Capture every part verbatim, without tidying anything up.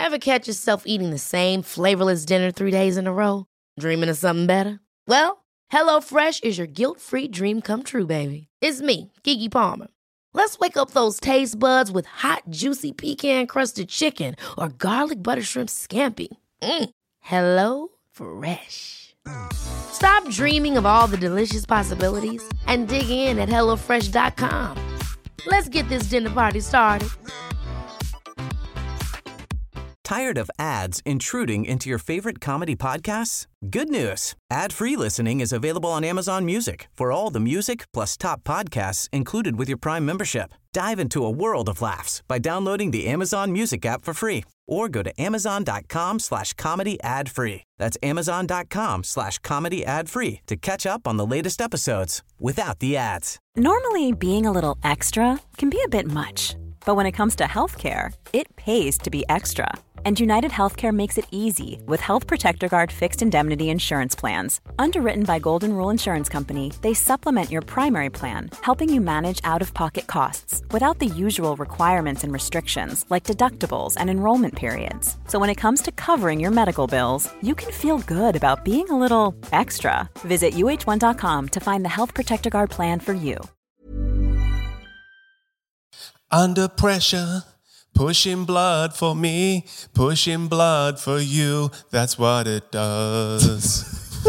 Ever catch yourself eating the same flavorless dinner three days in a row? Dreaming of something better? Well, HelloFresh is your guilt-free dream come true, baby. It's me, Keke Palmer. Let's wake up those taste buds with hot, juicy pecan-crusted chicken or garlic butter shrimp scampi. Mm. Hello Fresh. Stop dreaming of all the delicious possibilities and dig in at hello fresh dot com. Let's get this dinner party started. Tired of ads intruding into your favorite comedy podcasts? Good news. Ad-free listening is available on Amazon Music for all the music plus top podcasts included with your Prime membership. Dive into a world of laughs by downloading the Amazon Music app for free or go to amazon.com slash comedy ad free. That's amazon.com slash comedy ad free to catch up on the latest episodes without the ads. Normally, being a little extra can be a bit much, but when it comes to healthcare, it pays to be extra. And United Healthcare makes it easy with Health Protector Guard fixed indemnity insurance plans. Underwritten by Golden Rule Insurance Company, they supplement your primary plan, helping you manage out-of-pocket costs without the usual requirements and restrictions like deductibles and enrollment periods. So when it comes to covering your medical bills, you can feel good about being a little extra. Visit U H one dot com to find the Health Protector Guard plan for you. Under pressure, pushing blood for me, pushing blood for you. That's what it does.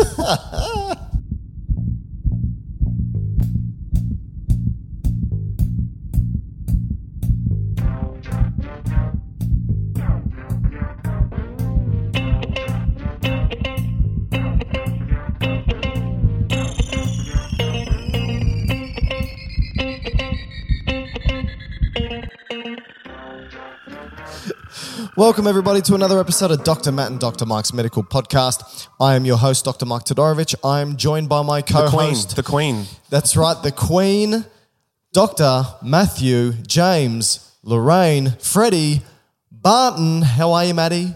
Welcome, everybody, to another episode of Doctor Matt and Doctor Mike's Medical Podcast. I am your host, Doctor Mike Todorovich. I am joined by my co-host. The Queen. The Queen. That's right, the Queen, Doctor Matthew, James, Lorraine, Freddie, Barton. How are you, Matty?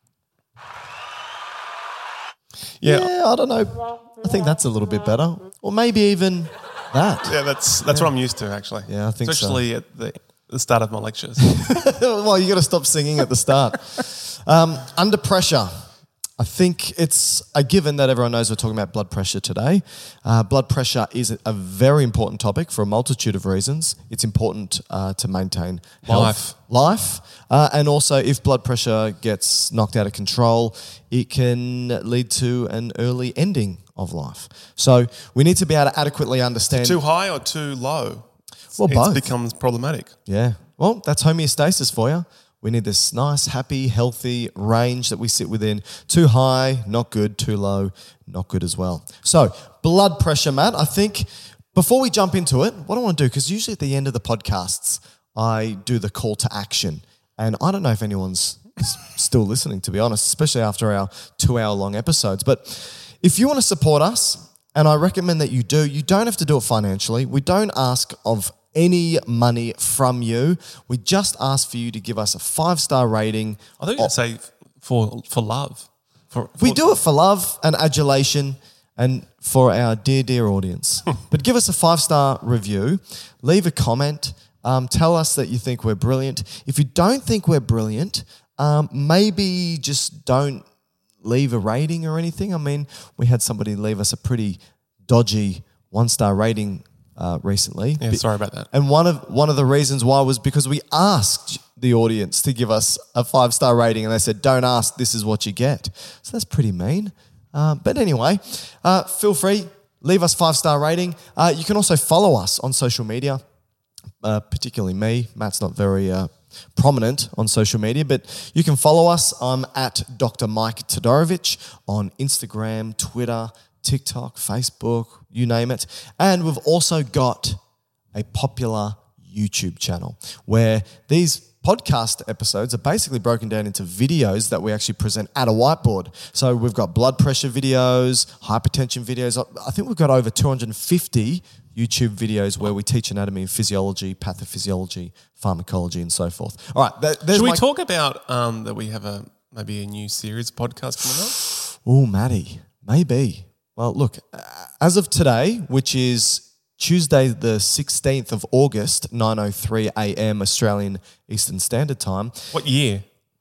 Yeah. yeah, I don't know. I think that's a little bit better. Or maybe even that. Yeah, that's that's yeah. what I'm used to, actually. Yeah, I think Especially so. at the, the start of my lectures. Well, you got to stop singing at the start. Um, under pressure. I think it's a given that everyone knows we're talking about blood pressure today. Uh, blood pressure is a very important topic for a multitude of reasons. It's important uh, to maintain health, life, life, uh, and also if blood pressure gets knocked out of control, it can lead to an early ending of life. So we need to be able to adequately understand. Too high or too low? Well, it both. becomes problematic. Yeah. Well, that's homeostasis for you. We need this nice, happy, healthy range that we sit within. Too high, not good. Too low, not good as well. So, blood pressure, Matt. I think before we jump into it, what I want to do, because usually at the end of the podcasts, I do the call to action. And I don't know if anyone's still listening, to be honest, especially after our two-hour-long episodes. But if you want to support us, and I recommend that you do, you don't have to do it financially. We don't ask of any money from you. We just ask for you to give us a five-star rating. I think you'd say for for love. For, for we do it for love and adulation and for our dear, dear audience. But give us a five-star review. Leave a comment. Um, tell us that you think we're brilliant. If you don't think we're brilliant, um, maybe just don't leave a rating or anything. I mean, we had somebody leave us a pretty dodgy one-star rating Uh, recently. Yeah, sorry about that. And one of one of the reasons why was because we asked the audience to give us a five-star rating and they said, don't ask, this is what you get. So that's pretty mean. Uh, but anyway, uh, feel free, leave us five-star rating. Uh, you can also follow us on social media, uh, particularly me. Matt's not very uh, prominent on social media, but you can follow us. I'm at Doctor Mike Todorovich on Instagram, Twitter, TikTok, Facebook, you name it. And we've also got a popular YouTube channel where these podcast episodes are basically broken down into videos that we actually present at a whiteboard. So we've got blood pressure videos, hypertension videos. I think we've got over two hundred fifty YouTube videos where we teach anatomy and physiology, pathophysiology, pharmacology, and so forth. All right. That, Should we my... talk about um, that we have a maybe a new series podcast coming up? Oh, Matty, maybe. Well, look, as of today, which is Tuesday the sixteenth of August, nine oh three a.m. Australian Eastern Standard Time. What year?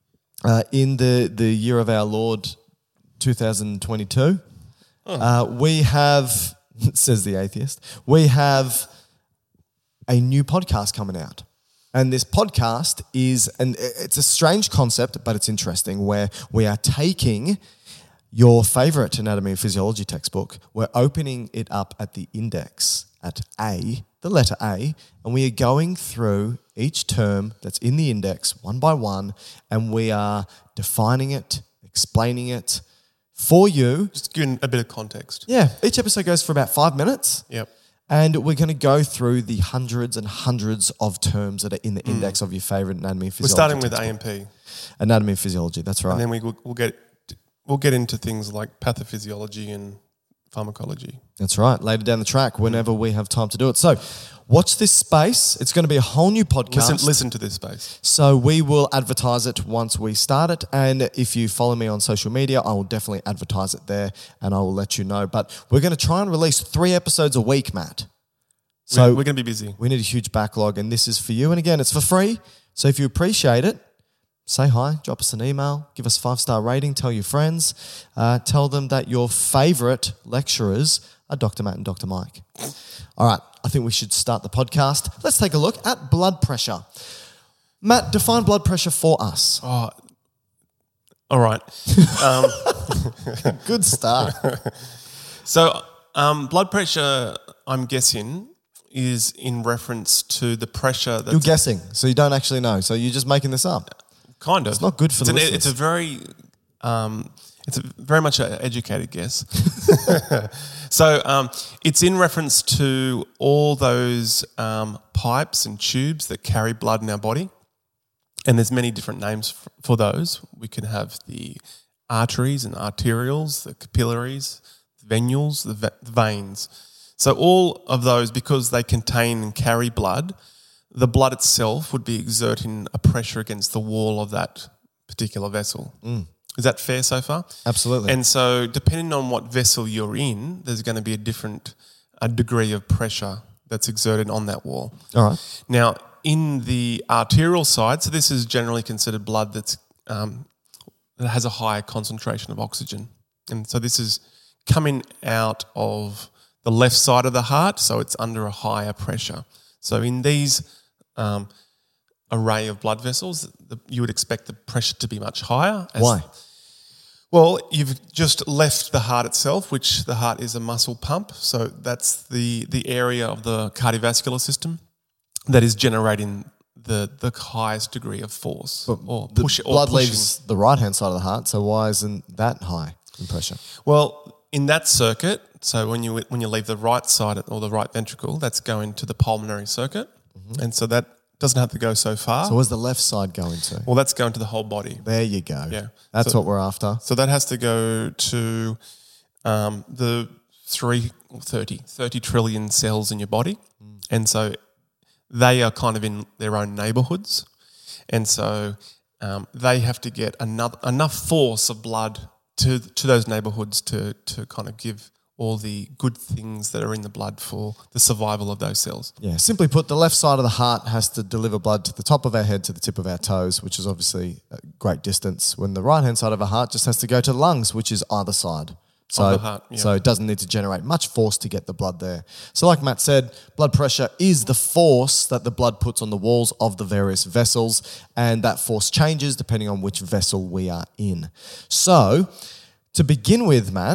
uh, in the, the year of our Lord, two thousand twenty-two, oh. uh, we have, says the atheist, we have a new podcast coming out. And this podcast is, and it's a strange concept, but it's interesting, where we are taking your favorite anatomy and physiology textbook, we're opening it up at the index at A, the letter A, and we are going through each term that's in the index one by one, and we are defining it, explaining it for you. Just giving a bit of context. Yeah, each episode goes for about five minutes. Yep. And we're going to go through the hundreds and hundreds of terms that are in the mm. index of your favorite anatomy and physiology. We're starting textbook. with A and P. Anatomy and physiology, that's right. And then we will, we'll get we'll get into things like pathophysiology and pharmacology. That's right, later down the track, whenever we have time to do it. So watch this space. It's going to be a whole new podcast. Listen, listen to this space. So we will advertise it once we start it. And if you follow me on social media, I will definitely advertise it there and I will let you know. But we're going to try and release three episodes a week, Matt. So we're, we're going to be busy. We need a huge backlog and this is for you. And again, it's for free. So if you appreciate it, say hi, drop us an email, give us a five-star rating, tell your friends, uh, tell them that your favourite lecturers are Doctor Matt and Doctor Mike. All right, I think we should start the podcast. Let's take a look at blood pressure. Matt, define blood pressure for us. Oh, all right. Um, Good start. So um, blood pressure, I'm guessing, is in reference to the pressure that's... You're guessing, so you don't actually know. So you're just making this up. Kind of. It's not good for it's the an, listeners. It's a very, um, it's a very much an educated guess. So um, it's in reference to all those um, pipes and tubes that carry blood in our body, and there's many different names for, for those. We can have the arteries and arterioles, the capillaries, the venules, the, ve- the veins. So all of those, because they contain and carry blood, the blood itself would be exerting a pressure against the wall of that particular vessel. Mm. Is that fair so far? Absolutely. And so depending on what vessel you're in, there's going to be a different a degree of pressure that's exerted on that wall. All right. Now, in the arterial side, so this is generally considered blood that's um, that has a higher concentration of oxygen. And so this is coming out of the left side of the heart, so it's under a higher pressure. So in these um, array of blood vessels, the, you would expect the pressure to be much higher. As, Why? Well, you've just left the heart itself, which the heart is a muscle pump. So that's the, the area of the cardiovascular system that is generating the the highest degree of force. But or the push, or blood pushing. leaves the right-hand side of the heart, so why isn't that high in pressure? Well, in that circuit, so when you when you leave the right side or the right ventricle, that's going to the pulmonary circuit, mm-hmm. and so that doesn't have to go so far. So where's the left side going to? Well, that's going to the whole body. There you go. Yeah. That's so, what we're after. So that has to go to um, the three, thirty, thirty trillion cells in your body. Mm. And so they are kind of in their own neighborhoods. And so um, they have to get another, enough force of blood to to those neighborhoods to to kind of give all the good things that are in the blood for the survival of those cells. Yeah, simply put, the left side of the heart has to deliver blood to the top of our head to the tip of our toes, which is obviously a great distance, when the right-hand side of our heart just has to go to the lungs, which is either side. So, of the heart, yeah. so it doesn't need to generate much force to get the blood there. So like Matt said, blood pressure is the force that the blood puts on the walls of the various vessels, and that force changes depending on which vessel we are in. So to begin with, Matt,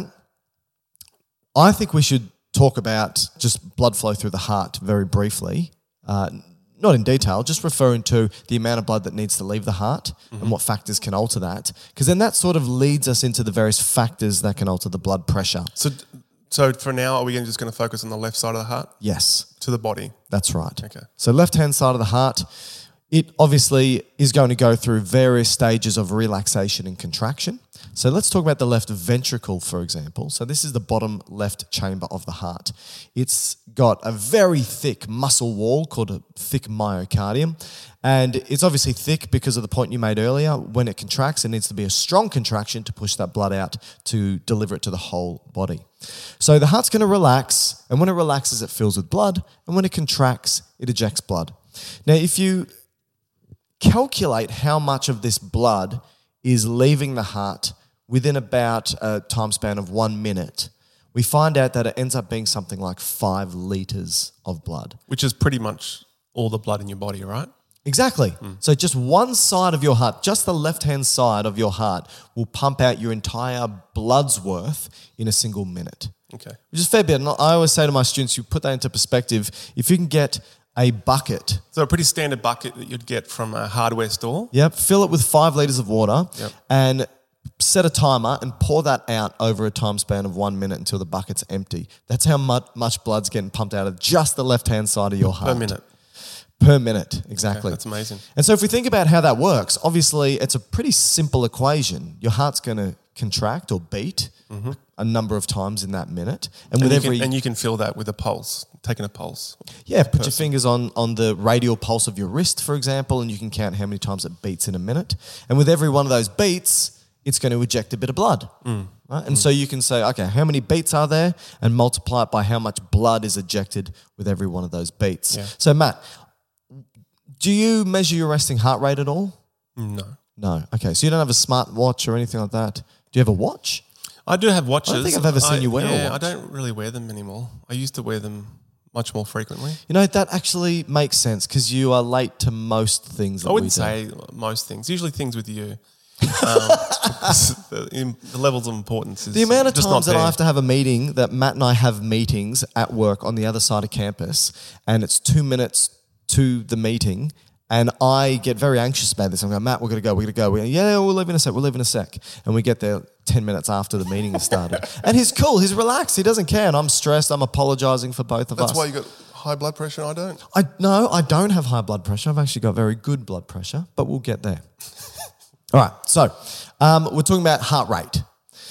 I think we should talk about just blood flow through the heart very briefly, uh, not in detail, just referring to the amount of blood that needs to leave the heart mm-hmm. and what factors can alter that, because then that sort of leads us into the various factors that can alter the blood pressure. So so for now, are we just going to focus on the left side of the heart? Yes. To the body? That's right. Okay. So left-hand side of the heart, it obviously is going to go through various stages of relaxation and contraction. So let's talk about the left ventricle, for example. So this is the bottom left chamber of the heart. It's got a very thick muscle wall called a thick myocardium. And it's obviously thick because of the point you made earlier. When it contracts, it needs to be a strong contraction to push that blood out to deliver it to the whole body. So the heart's going to relax, and when it relaxes, it fills with blood. And when it contracts, it ejects blood. Now, if you calculate how much of this blood is leaving the heart within about a time span of one minute, we find out that it ends up being something like five litres of blood. Which is pretty much all the blood in your body, right? Exactly. Mm. So just one side of your heart, just the left-hand side of your heart, will pump out your entire blood's worth in a single minute. Okay. Which is a fair bit. And I always say to my students, you put that into perspective, if you can get a bucket. So a pretty standard bucket that you'd get from a hardware store. Yep. Fill it with five litres of water yep. and set a timer and pour that out over a time span of one minute until the bucket's empty. That's how much, much blood's getting pumped out of just the left-hand side of your heart. Per minute. Per minute, exactly. Okay, that's amazing. And so if we think about how that works, obviously it's a pretty simple equation. Your heart's going to contract or beat mm-hmm. a number of times in that minute. And, and with you every can, And you can feel that with a pulse, taking a pulse. Yeah, put your fingers on, on the radial pulse of your wrist, for example, and you can count how many times it beats in a minute. And with every one of those beats, it's going to eject a bit of blood. Mm. Right? And mm. so you can say, okay, how many beats are there? And multiply it by how much blood is ejected with every one of those beats. Yeah. So Matt, do you measure your resting heart rate at all? No. No. Okay. So you don't have a smart watch or anything like that? Do you have a watch? I do have watches. I don't think I've ever seen I, you wear yeah, a watch. I don't really wear them anymore. I used to wear them much more frequently. You know, that actually makes sense because you are late to most things that I wouldn't we do. say most things. Usually things with you. um, the, the levels of importance is the amount of just times not that there. I have to have a meeting, that Matt and I have meetings at work on the other side of campus, and it's two minutes to the meeting, and I get very anxious about this. I'm going, Matt, we're going to go, we're going to go. We're, yeah, we'll leave in a sec, we'll leave in a sec. And we get there ten minutes after the meeting has started. And he's cool, he's relaxed, he doesn't care. And I'm stressed, I'm apologising for both of That's us. why you got high blood pressure and I don't. I No, I don't have high blood pressure. I've actually got very good blood pressure, but we'll get there. All right, so um, we're talking about heart rate.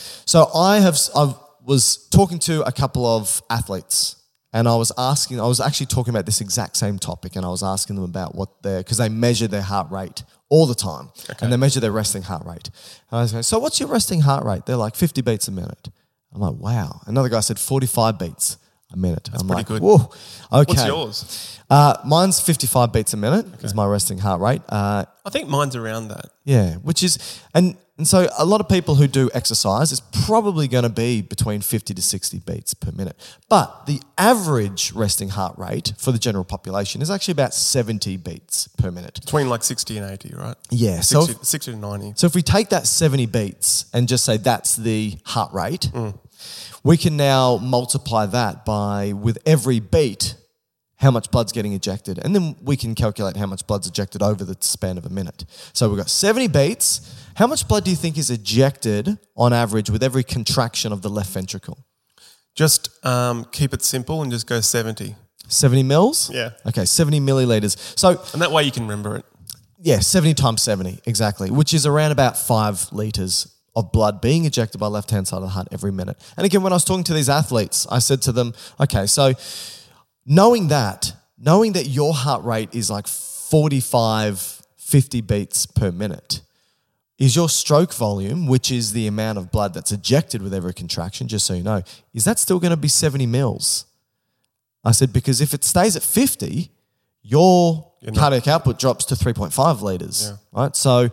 So I have, I was talking to a couple of athletes, and I was asking, I was actually talking about this exact same topic, and I was asking them about what their, because they measure their heart rate all the time, okay. and they measure their resting heart rate. And I was going, so what's your resting heart rate? They're like fifty beats a minute. I'm like, wow. Another guy said forty-five beats a minute. That's I'm pretty like, good. Whoa, okay. What's yours? Uh, mine's fifty-five beats a minute okay. is my resting heart rate. Uh, I think mine's around that. Yeah, which is, and and so a lot of people who do exercise is probably going to be between fifty to sixty beats per minute. But the average resting heart rate for the general population is actually about seventy beats per minute. Between like sixty and eighty, right? Yeah. sixty, so if, sixty to ninety. So if we take that seventy beats and just say that's the heart rate, mm. we can now multiply that by, with every beat, how much blood's getting ejected. And then we can calculate how much blood's ejected over the span of a minute. So we've got seventy beats. How much blood do you think is ejected on average with every contraction of the left ventricle? Just um, keep it simple and just go seventy. seventy mils? Yeah. Okay, seventy milliliters. So, and that way you can remember it. Yeah, seventy times seventy, exactly, which is around about five litres of blood being ejected by left-hand side of the heart every minute. And again, when I was talking to these athletes, I said to them, okay, so knowing that, knowing that your heart rate is like forty-five, fifty beats per minute, is your stroke volume, which is the amount of blood that's ejected with every contraction, just so you know, is that still going to be seventy mils? I said, because if it stays at fifty, your cardiac output drops to three point five litres, yeah. right? So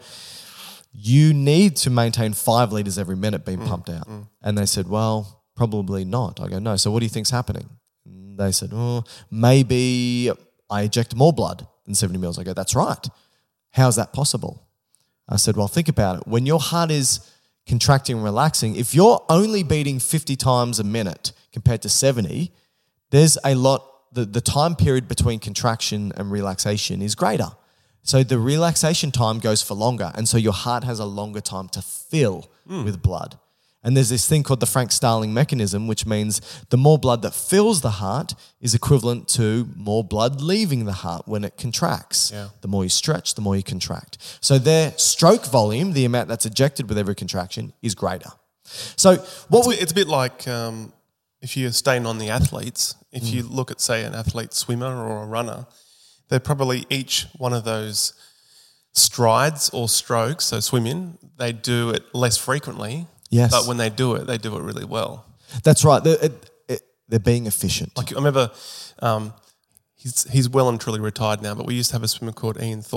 you need to maintain five litres every minute being mm, pumped out. Mm. And they said, well, probably not. I go, no. So what do you think's happening? And they said, oh, maybe I eject more blood than seventy mils. I go, that's right. How's that possible? I said, well, think about it. When your heart is contracting and relaxing, if you're only beating fifty times a minute compared to seventy, there's a lot, the, the time period between contraction and relaxation is greater. So the relaxation time goes for longer, and so your heart has a longer time to fill mm. with blood. And there's this thing called the Frank-Starling mechanism, which means the more blood that fills the heart is equivalent to more blood leaving the heart when it contracts. Yeah. The more you stretch, the more you contract. So their stroke volume, the amount that's ejected with every contraction, is greater. So what it's, we, it's a bit like um, if you're staying on the athletes, if mm. you look at, say, an athlete swimmer or a runner, they're probably each one of those strides or strokes, so swimming, they do it less frequently. Yes. But when they do it, they do it really well. That's right. They're, it, it, they're being efficient. Like I remember, um, he's he's well and truly retired now, but we used to have a swimmer called Ian Thorpe,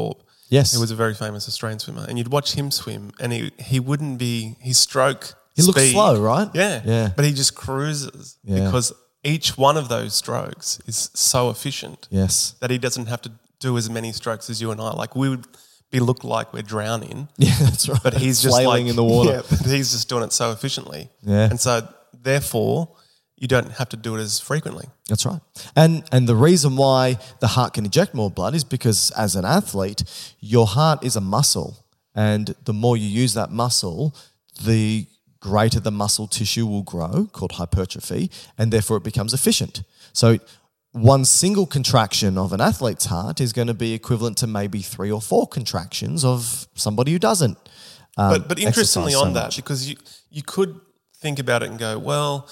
Yes. He was a very famous Australian swimmer. And you'd watch him swim and he, he wouldn't be, his stroke He looks speed- slow, right? Yeah. Yeah. But he just cruises Yeah. because each one of those strokes is so efficient Yes. that he doesn't have to do as many strokes as you and I. Like we would be look like we're drowning. Yeah, that's right. But he's just flailing like in the water. Yeah, but he's just doing it so efficiently. Yeah. And so therefore you don't have to do it as frequently. That's right. And and the reason why the heart can eject more blood is because as an athlete, your heart is a muscle. And the more you use that muscle, the greater the muscle tissue will grow, called hypertrophy, and therefore it becomes efficient. So one single contraction of an athlete's heart is going to be equivalent to maybe three or four contractions of somebody who doesn't. Um, But but interestingly exercise so on that, much. because you you could think about it and go, well,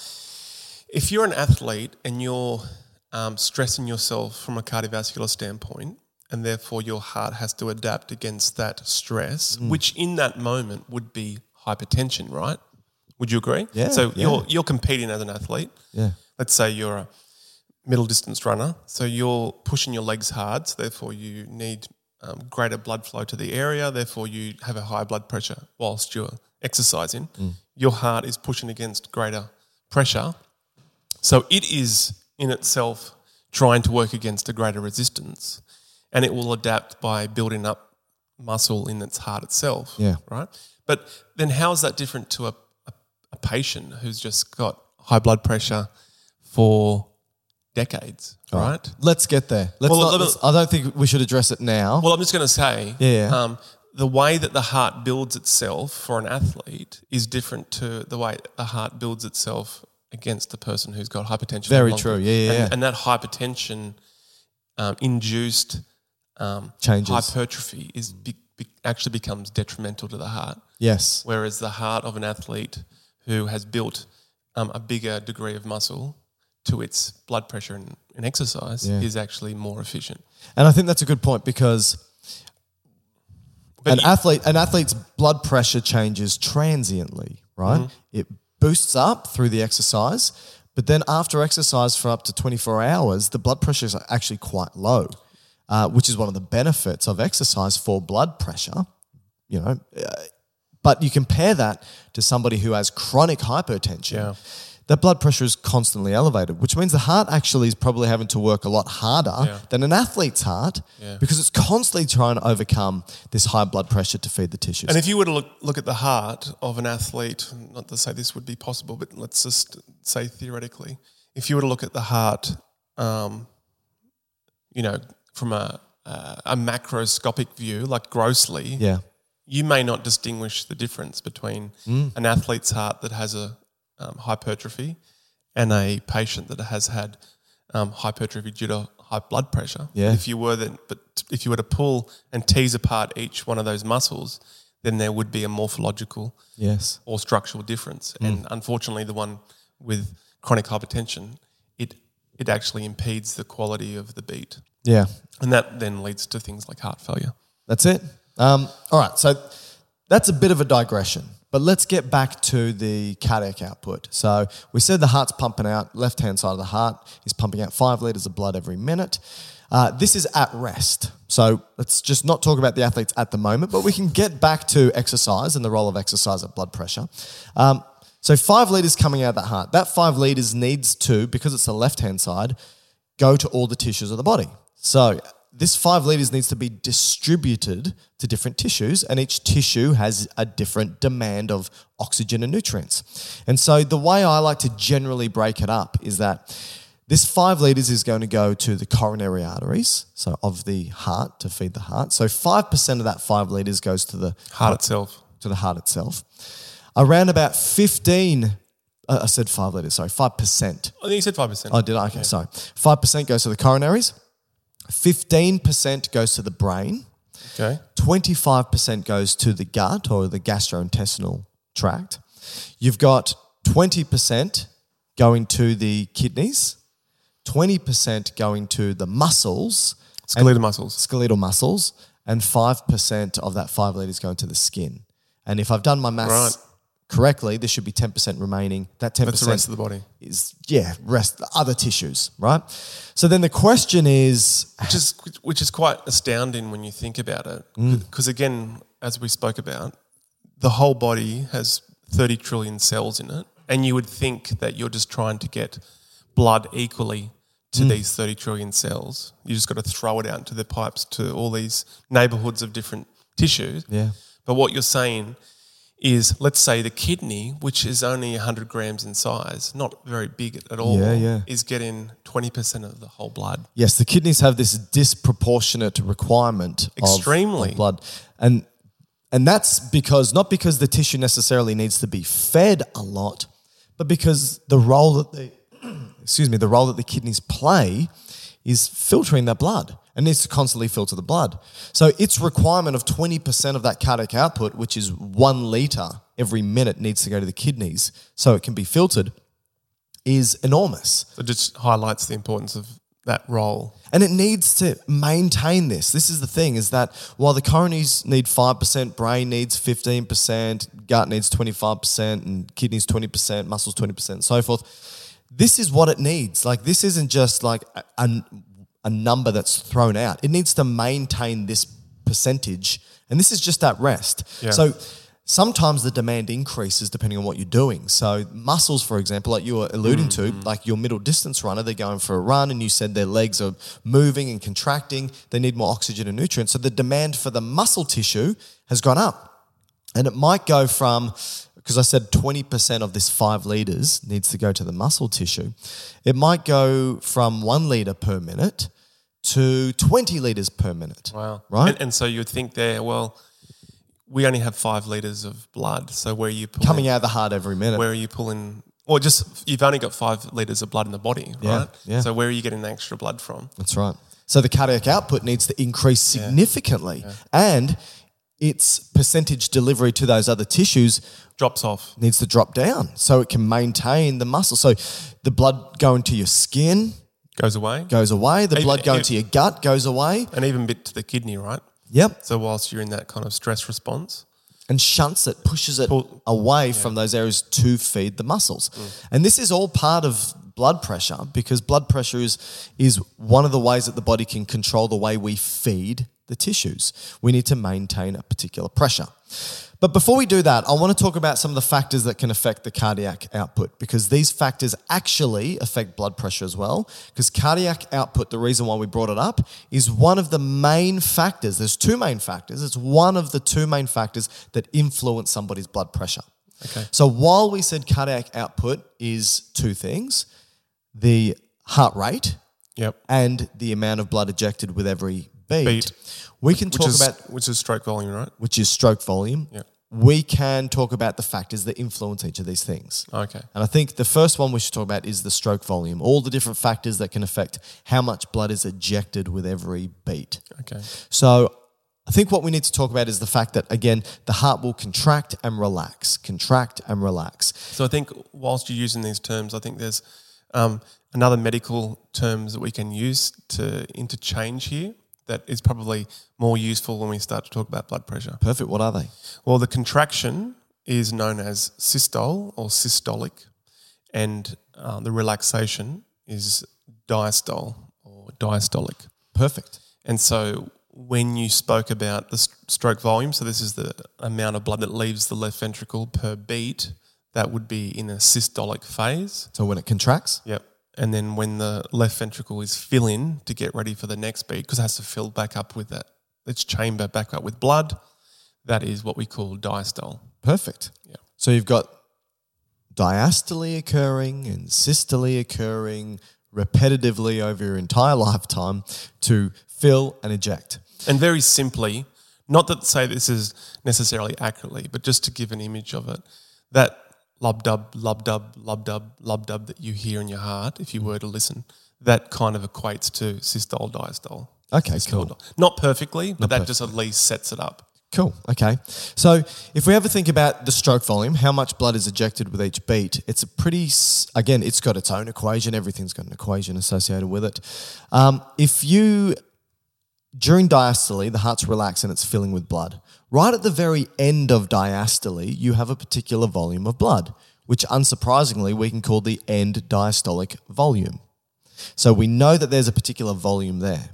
if you're an athlete and you're um, stressing yourself from a cardiovascular standpoint, and therefore your heart has to adapt against that stress, Mm. which in that moment would be hypertension, right? Would you agree? Yeah, So yeah. you're you're competing as an athlete. Yeah. Let's say you're a middle distance runner, so you're pushing your legs hard, so therefore you need um, greater blood flow to the area, therefore you have a high blood pressure whilst you're exercising. Mm. Your heart is pushing against greater pressure, so it is in itself trying to work against a greater resistance, and it will adapt by building up muscle in its heart itself. Yeah. Right? But then how is that different to a, a, a patient who's just got high blood pressure for decades, All right? Let's get there. Let's Well, not, let me- let's- I don't think we should address it now. Well, I'm just going to say, Yeah, yeah. Um, the way that the heart builds itself for an athlete is different to the way the heart builds itself against the person who's got hypertension. Very or long- true. Yeah, yeah, and, yeah. and that hypertension um, induced um, Changes. hypertrophy is be, be, actually becomes detrimental to the heart. Yes. Whereas the heart of an athlete who has built um, a bigger degree of muscle to its blood pressure and, and exercise Yeah. is actually more efficient. And I think that's a good point because But an you- athlete, an athlete's blood pressure changes transiently, right? Mm-hmm. It boosts up through the exercise, but then after exercise for up to twenty-four hours, the blood pressure is actually quite low, uh, which is one of the benefits of exercise for blood pressure. You know, uh, but you compare that to somebody who has chronic hypertension. Yeah. That blood pressure is constantly elevated, which means the heart actually is probably having to work a lot harder Yeah. than an athlete's heart Yeah. because it's constantly trying to overcome this high blood pressure to feed the tissues. And if you were to look, look at the heart of an athlete, not to say this would be possible, but let's just say theoretically, if you were to look at the heart, um, you know, from a, uh, a macroscopic view, like grossly, yeah, you may not distinguish the difference between Mm. an athlete's heart that has a um, hypertrophy and a patient that has had um, hypertrophy due to high blood pressure. Yeah. If you were then, but if you were to pull and tease apart each one of those muscles, then there would be a morphological yes, or structural difference. And unfortunately, the one with chronic hypertension, it it actually impedes the quality of the beat, yeah, and that then leads to things like heart failure. that's it. Um, all right, so that's a bit of a digression, but let's get back to the cardiac output. So we said the heart's pumping out, left-hand side of the heart is pumping out five litres of blood every minute. Uh, this is at rest. So let's just not talk about the athletes at the moment, but we can get back to exercise and the role of exercise at blood pressure. Um, so five litres coming out of that heart. That five litres needs to, because it's the left-hand side, go to all the tissues of the body. So this five litres needs to be distributed to different tissues, and each tissue has a different demand of oxygen and nutrients. And so the way I like to generally break it up is that this five litres is going to go to the coronary arteries, so of the heart, to feed the heart. So five percent of that five litres goes to the Heart itself. to the heart itself. Around about fifteen, uh, I said five litres, sorry, five percent. I think you said five percent. Oh, did I? Okay, sorry. five percent goes to the coronaries, fifteen percent goes to the brain, Okay. twenty-five percent goes to the gut or the gastrointestinal tract. You've got twenty percent going to the kidneys, twenty percent going to the muscles, Skeletal muscles. skeletal muscles, and five percent of that five litres going to the skin. And if I've done my maths Right. correctly, there should be ten percent remaining. That ten percent That's the rest of the body. is, yeah, rest other tissues, right? So then the question is, Which is which is quite astounding when you think about it. Mm. Because again, as we spoke about, the whole body has thirty trillion cells in it, and you would think that you're just trying to get blood equally to Mm. these thirty trillion cells. You just got to throw it out into the pipes to all these neighborhoods of different tissues. yeah, But what you're saying is, let's say the kidney, which is only one hundred grams in size, not very big at all, Yeah, yeah. is getting twenty percent of the whole blood. yes, the kidneys have this disproportionate requirement of- Extremely. of blood, and and that's because not because the tissue necessarily needs to be fed a lot, but because the role that the excuse me the role that the kidneys play is filtering that blood and needs to constantly filter the blood. So its requirement of twenty percent of that cardiac output, which is one litre every minute, needs to go to the kidneys so it can be filtered, is enormous. So it just highlights the importance of that role. And it needs to maintain this. This is the thing, is that while the coronaries need five percent, brain needs fifteen percent, gut needs twenty-five percent, and kidneys twenty percent, muscles twenty percent, and so forth, this is what it needs. Like, this isn't just like a, a, a number that's thrown out. It needs to maintain this percentage, and this is just at rest. Yeah. So sometimes the demand increases depending on what you're doing. So muscles, for example, like you were alluding to, like your middle distance runner, they're going for a run and you said their legs are moving and contracting. They need more oxygen and nutrients. So the demand for the muscle tissue has gone up. And it might go from, because I said twenty percent of this five litres needs to go to the muscle tissue. It might go from one litre per minute to twenty litres per minute. Wow. Right? And, and so you'd think there, well, we only have five litres of blood. So where are you pulling? Coming out of the heart every minute. Where are you pulling? Well, just you've only got five litres of blood in the body, Yeah, right? yeah. So where are you getting the extra blood from? That's right. So the cardiac output needs to increase significantly, and its percentage delivery to those other tissues Drops off. needs to drop down so it can maintain the muscle. So the blood going to your skin Goes away. goes away, the Even- blood going if- to your gut goes away. And even a bit to the kidney, right? Yep. So whilst you're in that kind of stress response, And shunts it, pushes it Pull- away from those areas to feed the muscles. And this is all part of blood pressure, because blood pressure is, is one of the ways that the body can control the way we feed the tissues. We need to maintain a particular pressure. But before we do that, I want to talk about some of the factors that can affect the cardiac output, because these factors actually affect blood pressure as well. Because cardiac output, the reason why we brought it up, is one of the main factors. There's two main factors. It's one of the two main factors that influence somebody's blood pressure. Okay. So while we said cardiac output is two things, the heart rate yep. and the amount of blood ejected with every beat, Beat. we can Which talk is about, which is stroke volume, right? which is stroke volume. Yeah. We can talk about the factors that influence each of these things. Okay. And I think the first one we should talk about is the stroke volume, all the different factors that can affect how much blood is ejected with every beat. Okay. So I think what we need to talk about is the fact that, again, the heart will contract and relax, contract and relax. So I think whilst you're using these terms, I think there's um, another medical terms that we can use to interchange here that is probably more useful when we start to talk about blood pressure. Perfect. What are they? Well, the contraction is known as systole or systolic, and uh, the relaxation is diastole or diastolic. Perfect. And so when you spoke about the st- stroke volume, so this is the amount of blood that leaves the left ventricle per beat, that would be in a systolic phase. So when it contracts? Yep. And then when the left ventricle is filling to get ready for the next beat, because it has to fill back up with that, its chamber back up with blood, that is what we call diastole. Perfect. Yeah. So you've got diastole occurring and systole occurring repetitively over your entire lifetime to fill and eject. And very simply, not that say this is necessarily accurately, but just to give an image of it, that lub-dub, lub-dub, lub-dub, lub-dub that you hear in your heart, if you were to listen, that kind of equates to systole, diastole. Okay, Systole, cool. di- Not perfectly, but Not that perfect. just at least sets it up. Cool. Okay. So if we ever think about the stroke volume, how much blood is ejected with each beat, it's a pretty, s- again, it's got its own equation. Everything's got an equation associated with it. Um, if you, during diastole, the heart's relaxed and it's filling with blood. right at the very end of diastole, you have a particular volume of blood, which unsurprisingly we can call the end diastolic volume. So we know that there's a particular volume there.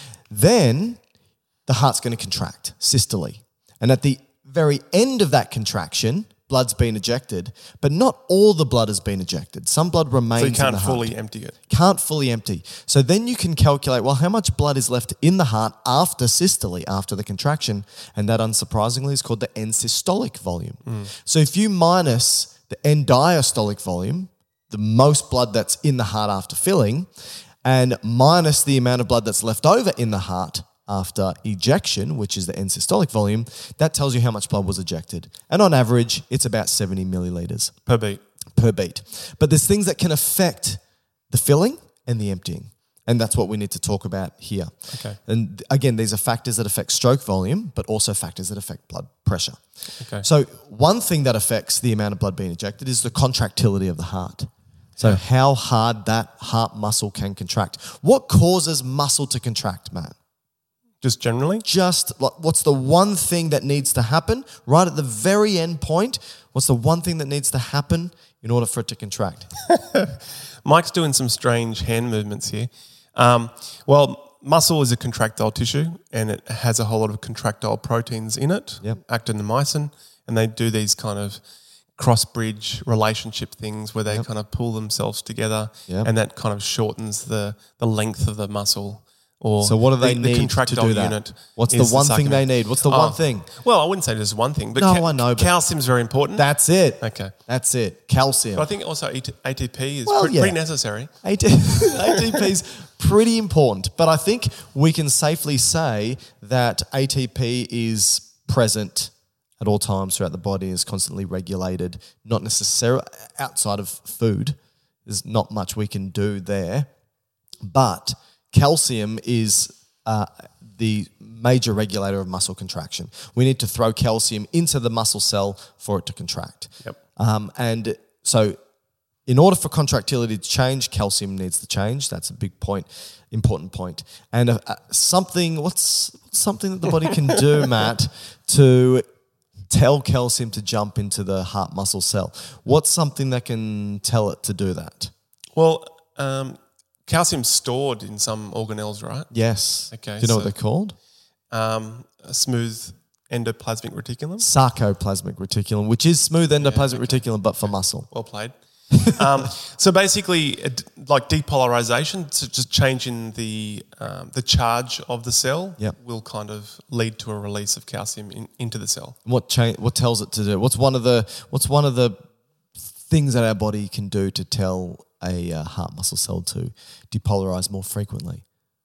Then the heart's going to contract, systole. And at the very end of that contraction, blood's been ejected, but not all the blood has been ejected. Some blood remains So in you the can't heart. fully empty it. Can't fully empty. So then you can calculate, well, how much blood is left in the heart after systole, after the contraction, and that unsurprisingly is called the end systolic volume. Mm. So if you minus the end diastolic volume, the most blood that's in the heart after filling, and minus the amount of blood that's left over in the heart after ejection, which is the end systolic volume, that tells you how much blood was ejected. And on average, it's about seventy millilitres Per beat. per beat. But there's things that can affect the filling and the emptying. And that's what we need to talk about here. Okay. And again, these are factors that affect stroke volume, but also factors that affect blood pressure. Okay. So one thing that affects the amount of blood being ejected is the contractility of the heart. So how hard that heart muscle can contract. What causes muscle to contract, Matt? Just generally? Just like, what's the one thing that needs to happen right at the very end point? What's the one thing that needs to happen in order for it to contract? Mike's doing some strange hand movements here. Um, well, muscle is a contractile tissue and it has a whole lot of contractile proteins in it, Yep. actin and myosin, and they do these kind of cross-bridge relationship things where they Yep. kind of pull themselves together Yep. and that kind of shortens the, the length of the muscle. Or So what do they the, need the to contractile do that? unit? What's the is one thing they sarcomere. need? What's the Oh, one thing? Well, I wouldn't say there's one thing, but No, ca- I know, but- calcium's very important. That's it. Okay. That's it. Calcium. But I think also A T P is Well, pretty, yeah. pretty necessary. A T P is pretty important, but I think we can safely say that A T P is present at all times throughout the body, is constantly regulated, not necessarily outside of food. There's not much we can do there, but calcium is uh, the major regulator of muscle contraction. We need to throw calcium into the muscle cell for it to contract. Yep. Um, and so in order for contractility to change, calcium needs to change. That's a big point, important point. And uh, uh, something, what's something that the body can do, Matt, to tell calcium to jump into the heart muscle cell? What's something that can tell it to do that? Well, um, calcium's stored in some organelles, right? Yes. Okay, Do you know so- what they're called? Um, a smooth endoplasmic reticulum. Sarcoplasmic reticulum, which is smooth endoplasmic reticulum, but for muscle. Well played. um, so basically, it, like depolarization, so just changing the um, the charge of the cell Yep. will kind of lead to a release of calcium in, into the cell. What cha- What tells it to do? What's one of the What's one of the things that our body can do to tell a uh, heart muscle cell to depolarize more frequently?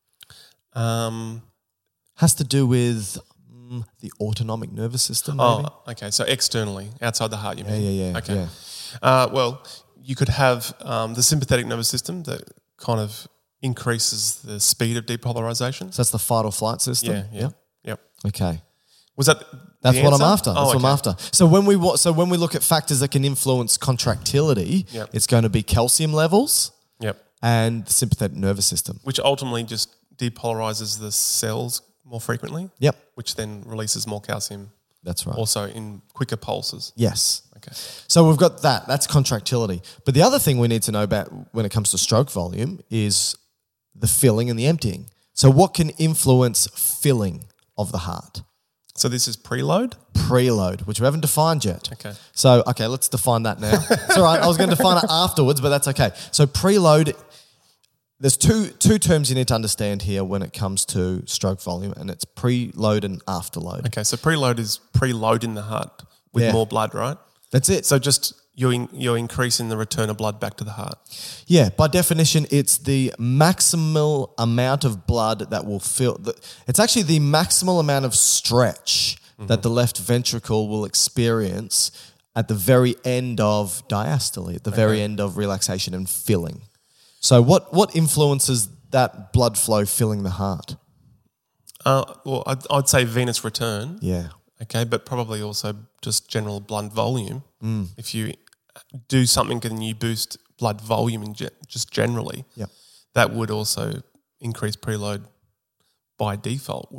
Um, Has to do with mm, the autonomic nervous system. Maybe? oh, okay. So externally, outside the heart, you Yeah, mean? yeah, yeah, Okay. yeah. Uh, well, you could have um, the sympathetic nervous system that kind of increases the speed of depolarization. So that's the fight or flight system. Yeah, yeah, yep. Okay. Was that? That's the what I'm answer? after. That's Oh, what I'm okay. after. So when we wa- so when we look at factors that can influence contractility, Yep. it's going to be calcium levels Yep. and the sympathetic nervous system. Which ultimately just depolarizes the cells more frequently. Yep, Which then releases more calcium, that's right. also in quicker pulses. Yes. Okay. So we've got that. That's contractility. But the other thing we need to know about when it comes to stroke volume is the filling and the emptying. So what can influence filling of the heart? So this is preload. Preload, which we haven't defined yet. Okay. So, okay, let's define that now. It's all right. I was going to define it afterwards, but that's okay. So preload, there's two two terms you need to understand here when it comes to stroke volume, and it's preload and afterload. Okay. So preload is preloading the heart with Yeah. more blood, right? That's it. So just you're in, you're increasing the return of blood back to the heart. Yeah, by definition, it's the maximal amount of blood that will fill. The, it's actually the maximal amount of stretch mm-hmm. that the left ventricle will experience at the very end of diastole, at the okay. very end of relaxation and filling. So, what what influences that blood flow filling the heart? Uh, well, I'd, I'd say venous return. Yeah. Okay, but probably also just general blood volume. Mm. If you do something and you boost blood volume in ge- just generally, Yep. that would also increase preload by default, wouldn't it?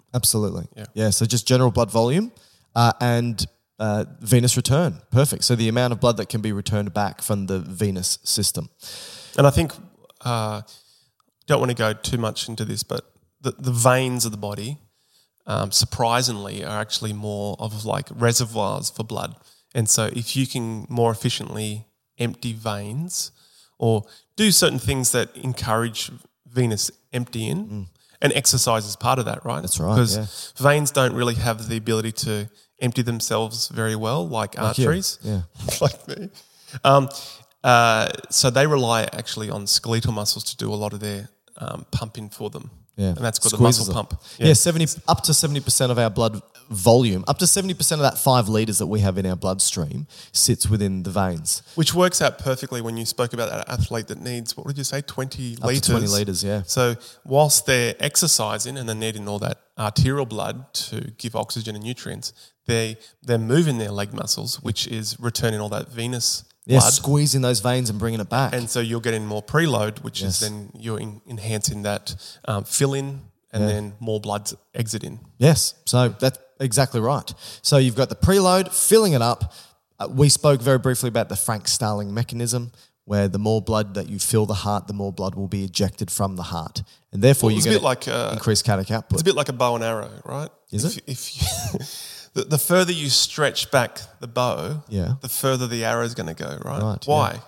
Absolutely. Yeah. Yeah. So just general blood volume uh, and uh, venous return. Perfect. So the amount of blood that can be returned back from the venous system. And I think, uh, don't want to go too much into this, but the, the veins of the body, um, surprisingly, are actually more of like reservoirs for blood. And so if you can more efficiently empty veins or do certain things that encourage venous emptying, mm. and exercise is part of that, right? That's right, Because yeah. veins don't really have the ability to empty themselves very well like, like arteries. You. Yeah. Like me. Um, uh, so they rely actually on skeletal muscles to do a lot of their um, pumping for them. Yeah. And that's called the Squeezes muscle them. pump. Yeah, seventy up to seventy percent of our blood volume, up to seventy percent of that five litres that we have in our bloodstream sits within the veins. Which works out perfectly when you spoke about that athlete that needs, what did you say, twenty Up litres? to twenty litres, yeah. So whilst they're exercising and they're needing all that arterial blood to give oxygen and nutrients, they, they're moving their leg muscles, which is returning all that venous Yeah, blood. squeezing those veins and bringing it back. And so you're getting more preload, which Yes. is then you're in, enhancing that um, fill-in and Yeah. then more blood's exiting. Yes, so that's exactly right. So you've got the preload, filling it up. Uh, we spoke very briefly about the Frank Starling mechanism, where the more blood that you fill the heart, the more blood will be ejected from the heart. And therefore, Well, you it's a get bit like, uh, increased cardiac output. It's a bit like a bow and arrow, right? Is if, it? If you, the, the further you stretch back the bow, Yeah. the further the arrow is going to go, right? Right, Why?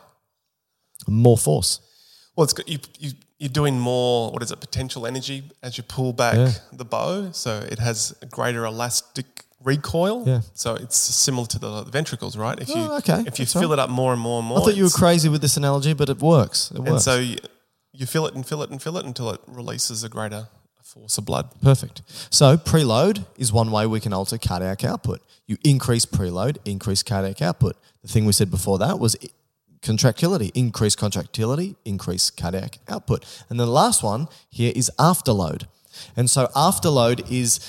More force. Well, it's got, you, you, you're doing more, what is it, potential energy as you pull back Yeah. the bow. So it has a greater elastic recoil. Yeah. So it's similar to the ventricles, right? If you Oh, okay. if you That's fill right. it up more and more and more. I thought you were it's- crazy with this analogy, but it works. It And works. so you, you fill it and fill it and fill it until it releases a greater force of blood. Perfect. So preload is one way we can alter cardiac output. You increase preload, increase cardiac output. The thing we said before that was contractility. Increase contractility, increase cardiac output. And then the last one here is afterload. And so afterload is,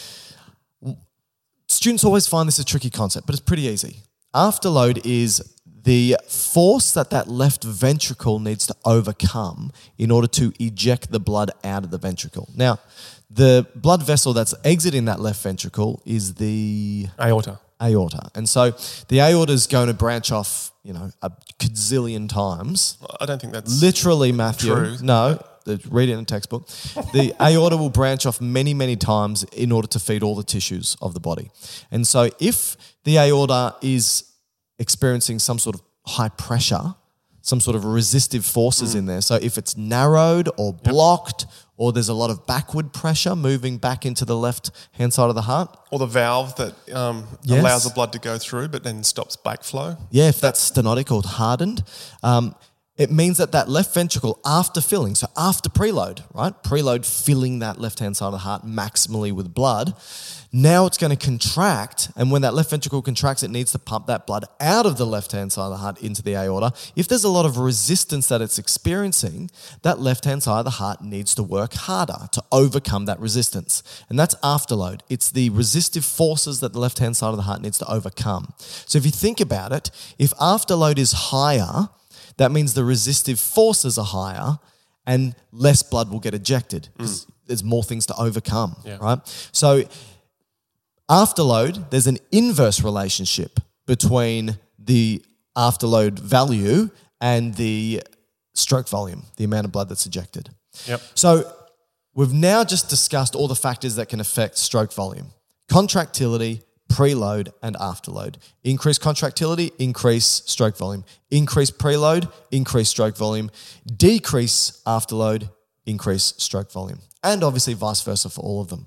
students always find this a tricky concept, but it's pretty easy. Afterload is the force that that left ventricle needs to overcome in order to eject the blood out of the ventricle. Now, the blood vessel that's exiting that left ventricle is the Aorta. aorta. And so the aorta is going to branch off, you know, a gazillion times. I don't think that's Literally, Matthew. True. No, the- read it in a textbook. The aorta will branch off many, many times in order to feed all the tissues of the body. And so if the aorta is experiencing some sort of high pressure, some sort of resistive forces in there. So if it's narrowed or blocked, or there's a lot of backward pressure moving back into the left-hand side of the heart, or the valve that um, Yes. allows the blood to go through but then stops backflow. yeah, if that's stenotic or hardened, um, it means that that left ventricle after filling, so after preload, right? Preload filling that left-hand side of the heart maximally with blood. Now it's going to contract, and when that left ventricle contracts, it needs to pump that blood out of the left-hand side of the heart into the aorta. If there's a lot of resistance that it's experiencing, that left-hand side of the heart needs to work harder to overcome that resistance. And that's afterload. It's the resistive forces that the left-hand side of the heart needs to overcome. So if you think about it, if afterload is higher, that means the resistive forces are higher and less blood will get ejected because there's more things to overcome, Yeah. right? So afterload, there's an inverse relationship between the afterload value and the stroke volume, the amount of blood that's ejected. Yep. So we've now just discussed all the factors that can affect stroke volume: contractility, preload, and afterload. Increase contractility, increase stroke volume. Increase preload, increase stroke volume. Decrease afterload, increase stroke volume. And obviously vice versa for all of them.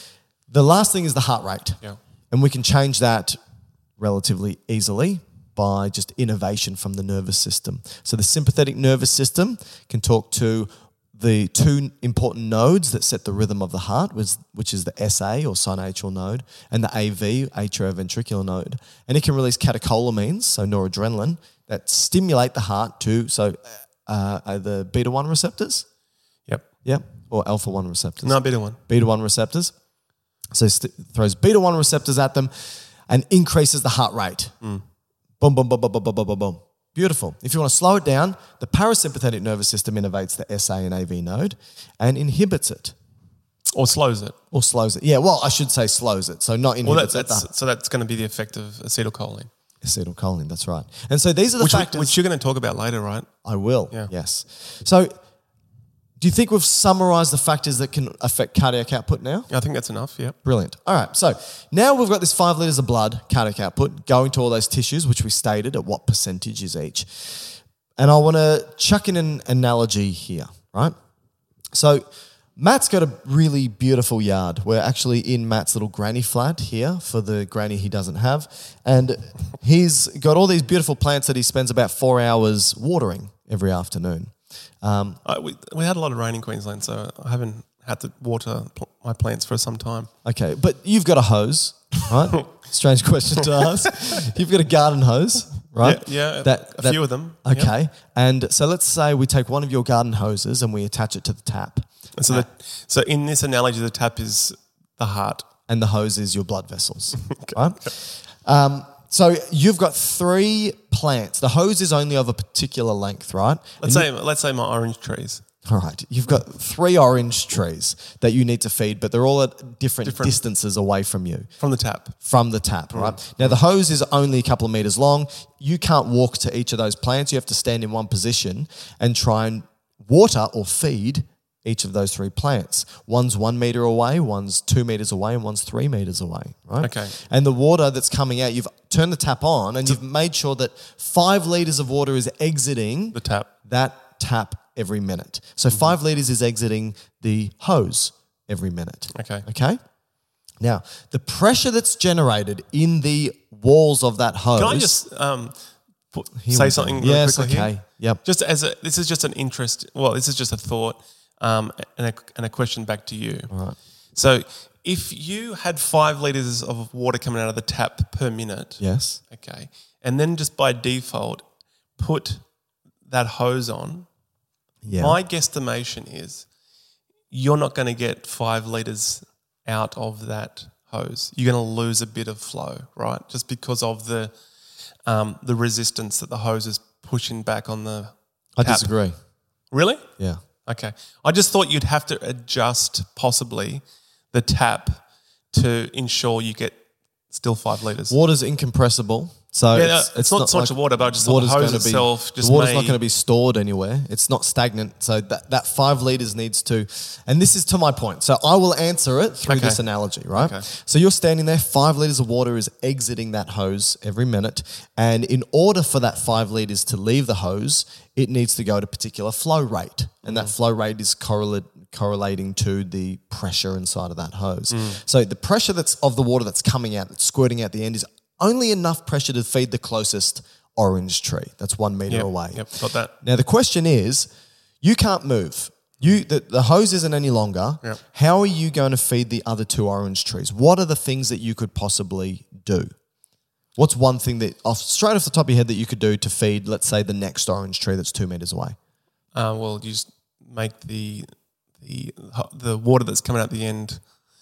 The last thing is the heart rate. Yeah. And we can change that relatively easily by just innovation from the nervous system. So the sympathetic nervous system can talk to the two important nodes that set the rhythm of the heart, which is the S A or synatrial node, and the A V, atrioventricular node. And it can release catecholamines, so noradrenaline, that stimulate the heart to, so uh, are the beta one receptors? Yep. Yep. Or alpha one receptors? No, beta one. Beta one receptors. So st- throws beta one receptors at them and increases the heart rate. Mm. Boom, boom, boom, boom, boom, boom, boom, boom, boom. Beautiful. If you want to slow it down, the parasympathetic nervous system innervates the S A and A V node and inhibits it. Or slows it. Or slows it. Yeah, well, I should say slows it. So not Well, inhibits that, it. that's, the so that's going to be the effect of acetylcholine. acetylcholine, that's right. And so these are the Which, we, factors. which you're going to talk about later, right? I will, Yeah. yes. So do you think we've summarised the factors that can affect cardiac output now? I think that's enough, yeah. Brilliant. All right, so now we've got this five litres of blood, cardiac output, going to all those tissues, which we stated at what percentage is each. And I want to chuck in an analogy here, right? So Matt's got a really beautiful yard. We're actually in Matt's little granny flat here for the granny he doesn't have. And he's got all these beautiful plants that he spends about four hours watering every afternoon. Um, I, we, we had a lot of rain in Queensland, so I haven't had to water pl- my plants for some time. okay, but you've got a hose, right? Strange question to ask. You've got a garden hose, right? Yeah, yeah, a few of them, yeah. Okay, and so let's say we take one of your garden hoses and we attach it to the tap. And so, the, so in this analogy, the tap is the heart. And the hose is your blood vessels, right? Um, so you've got three plants. The hose is only of a particular length, right? Let's And say let's say my orange trees. you- all right, you've got three orange trees that you need to feed, but they're all at different, Different. distances away from you. From the tap. From the tap, right? Now, the hose is only a couple of meters long. You can't walk to each of those plants. You have to stand in one position and try and water or feed each of those three plants. One's one meter away, one's two meters away, and one's three meters away, right? Okay. And the water that's coming out, you've turned the tap on and you've made sure that five liters of water is exiting The tap. that tap every minute. So Mm-hmm. five liters is exiting the hose every minute. Okay. Okay? Now, the pressure that's generated in the walls of that hose. Can I just um, put, Here we say go. something really Yes, quickly okay. here? Yep. Just as a, this is just an interest. Well, this is just a thought um, and, a, and a question back to you. All right. So, if you had five liters of water coming out of the tap per minute, Yes. okay, and then just by default put that hose on, Yeah. my guesstimation is you're not going to get five litres out of that hose. You're going to lose a bit of flow, right? Just because of the um, the resistance that the hose is pushing back on the I tap. disagree. Really? Yeah. Okay. I just thought you'd have to adjust possibly the tap to ensure you get still five litres. Water's incompressible. So Yeah, it's, it's not so much like the water, but just the water's hose gonna itself Be, just the water's not may- going to be stored anywhere. It's not stagnant. So that, that five litres needs to, and this is to my point. So I will answer it through Okay. this analogy, right? Okay. So you're standing there, five litres of water is exiting that hose every minute. And in order for that five litres to leave the hose, it needs to go at a particular flow rate. And that flow rate is correlate, correlating to the pressure inside of that hose. So the pressure that's of the water that's coming out, that's squirting out the end is only enough pressure to feed the closest orange tree. That's one meter Yep, away. Yep, got that. Now the question is, you can't move. You the, the hose isn't any longer. Yep. How are you going to feed the other two orange trees? What are the things that you could possibly do? What's one thing that off straight off the top of your head that you could do to feed, let's say, the next orange tree that's two meters away? Uh, well, you just make the the the water that's coming out the end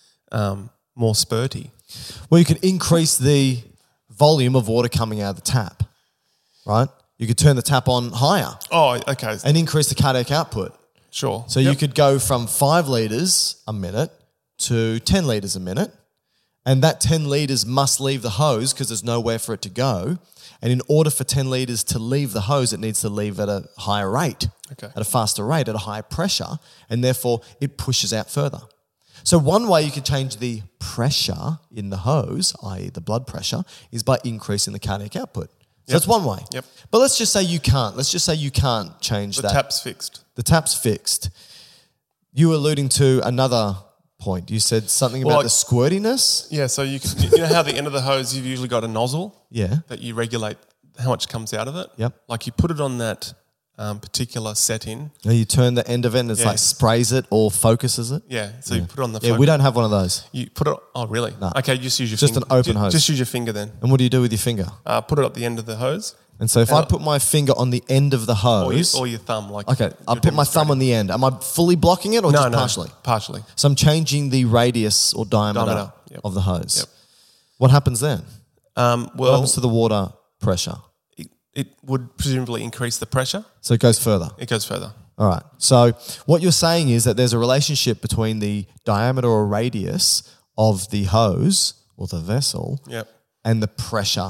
um, more spurty. Well, you could increase the volume of water coming out of the tap, right? You could turn the tap on higher Oh, okay, and increase the cardiac output. sure. So Yep. you could go from five litres a minute to ten litres a minute, and that ten litres must leave the hose because there's nowhere for it to go. And in order for ten litres to leave the hose, it needs to leave at a higher rate, Okay. at a faster rate, at a higher pressure, and therefore it pushes out further. So one way you could change the pressure in the hose, that is the blood pressure, is by increasing the cardiac output. So Yep. that's one way. Yep. But let's just say you can't. Let's just say you can't change the that. tap's fixed. The tap's fixed. You were alluding to another point. You said something Well, about like- the squirtiness. Yeah, so you can, you know how the end of the hose you've usually got a nozzle Yeah. that you regulate how much comes out of it. Yep. Like you put it on that um, particular setting. Now you turn the end of it and it's Yeah. like sprays it or focuses it. Yeah, so you put it on the. Yeah, focus. we don't have one of those. You put it. Oh, really? No. Okay, just use your Just finger. an open Ju- hose. Just use your finger then. And what do you do with your finger? Uh, put it at the end of the hose, And so if And I I- put my finger on the end of the or your, hose, or your thumb. Like okay, I you're put my thumb on demonstrating. the end. Am I fully blocking it or No, just no, partially? partially. So I'm changing the radius or diameter, Diameter, yep. of the hose. Yep. What happens then? Um, What well, happens to the water pressure? it, it would presumably increase the pressure. So it goes further. It goes further. All right. So what you're saying is that there's a relationship between the diameter or radius of the hose or the vessel Yep. and the pressure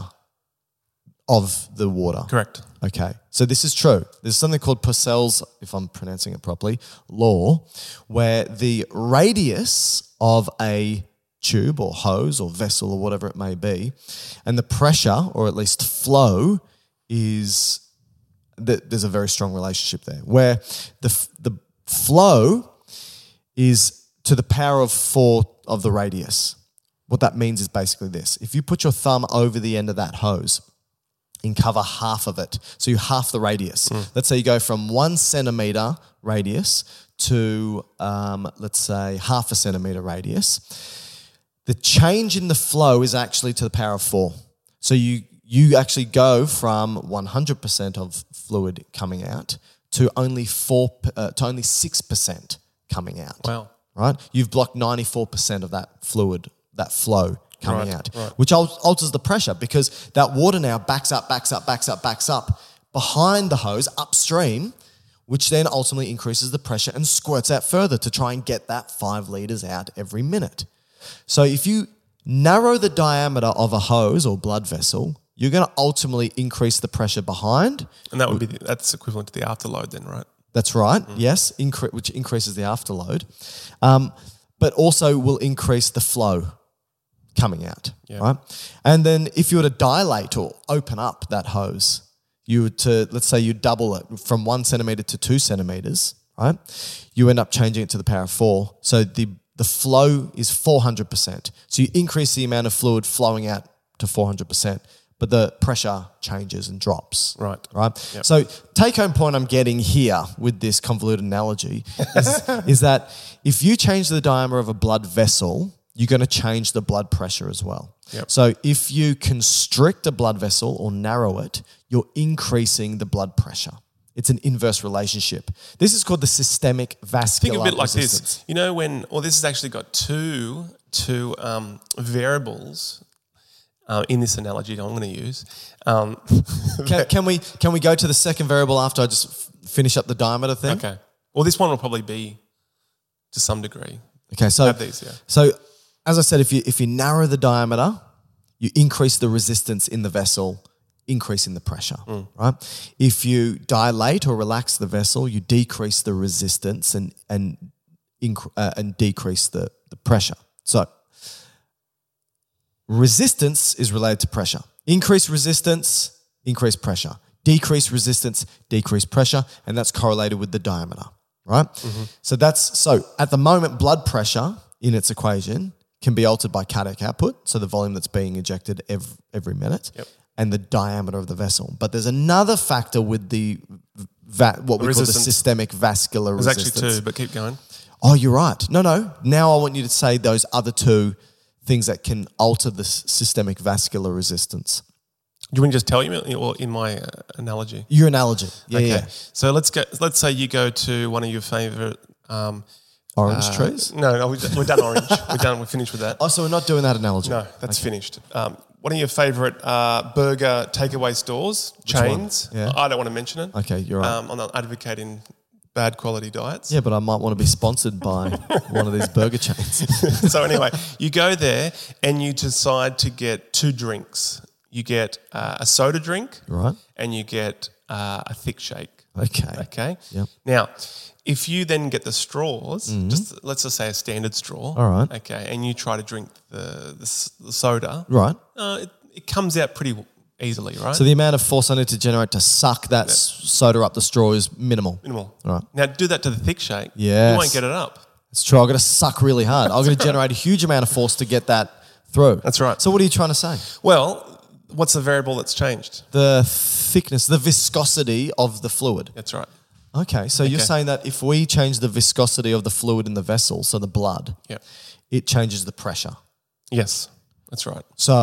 of the water. Correct. Okay. So this is true. There's something called Purcell's, if I'm pronouncing it properly, law, where the radius of a tube or hose or vessel or whatever it may be, and the pressure or at least flow is that there's a very strong relationship there, where the f- the flow is to the power of four of the radius. What that means is basically this: if you put your thumb over the end of that hose and cover half of it, so you half the radius. Mm. Let's say you go from one centimeter radius to um, let's say half a centimeter radius. The change in the flow is actually to the power of four. So you you actually go from one hundred percent of fluid coming out to only four uh, to only six percent coming out. Wow. Right? You've blocked ninety-four percent of that fluid, that flow coming Right, out, right. which al- alters the pressure because that water now backs up, backs up, backs up, backs up behind the hose upstream, which then ultimately increases the pressure and squirts out further to try and get that five litres out every minute. So if you narrow the diameter of a hose or blood vessel, you're going to ultimately increase the pressure behind. And that would be the, that's equivalent to the afterload then, right? That's right, mm. yes, incre- which increases the afterload, um, but also will increase the flow coming out, Yeah. right? And then if you were to dilate or open up that hose, you would to, let's say you double it from one centimetre to two centimetres, right? You end up changing it to the power of four. So the, the flow is four hundred percent. So you increase the amount of fluid flowing out to four hundred percent. But the pressure changes and drops. Right. Right. Yep. So take home point I'm getting here with this convoluted analogy is, is that if you change the diameter of a blood vessel, you're going to change the blood pressure as well. Yep. So if you constrict a blood vessel or narrow it, you're increasing the blood pressure. It's an inverse relationship. This is called the systemic vascular Think of it like resistance. this. You know when, or this has actually got two, two um, variables Uh, in this analogy that I'm going to use. Um, Can, can we can we go to the second variable after I just f- finish up the diameter thing? okay. Well, this one will probably be to some degree. Okay, so Have these, yeah. so as I said, if you if you narrow the diameter, you increase the resistance in the vessel, increasing the pressure, Mm. right? If you dilate or relax the vessel, you decrease the resistance and and inc- uh, and decrease the, the pressure. So resistance is related to pressure. Increase resistance, increase pressure. Decrease resistance, decrease pressure, and that's correlated with the diameter, right? Mm-hmm. So that's so at the moment, blood pressure in its equation can be altered by cardiac output, so the volume that's being ejected every, every minute, Yep. and the diameter of the vessel. But there's another factor with the va- what we call the Resistance. systemic vascular There's resistance. actually two, but keep going. Oh, you're right. No, no. Now I want you to say those other two things that can alter the s- systemic vascular resistance. Do you want me to just tell you or in my uh, analogy? Your analogy. Yeah, okay. yeah. So let's go. Let's say you go to one of your favourite um, Orange uh, trees? No, no, we're we're done orange. We're done. We're finished with that. Oh, so we're not doing that analogy? No, that's finished. Um, one of your favourite uh, burger takeaway stores, Which one? chains. Yeah. I don't want to mention it. Okay, you're right. Um, I'm not advocating bad quality diets. Yeah, but I might want to be sponsored by one of these burger chains. So anyway, you go there and you decide to get two drinks. You get uh, a soda drink, Right. and you get uh, a thick shake. Okay. Okay. Yep. Now, if you then get the straws, just let's just say a standard straw. All right. Okay, and you try to drink the the, s- the soda. Right. Uh, it, it comes out pretty easily, right? So the amount of force I need to generate to suck that s soda up the straw is minimal. minimal. Right. Now do that to the thick shake. Yes. You won't get it up. It's true. I've got to suck really hard. I've got to generate a huge amount of force to get that through. That's right. So what are you trying to say? Well, what's the variable that's changed? The thickness, the viscosity of the fluid. That's right. Okay, so you're Okay. saying that if we change the viscosity of the fluid in the vessel, so the blood, Yeah. it changes the pressure. Yes, that's right.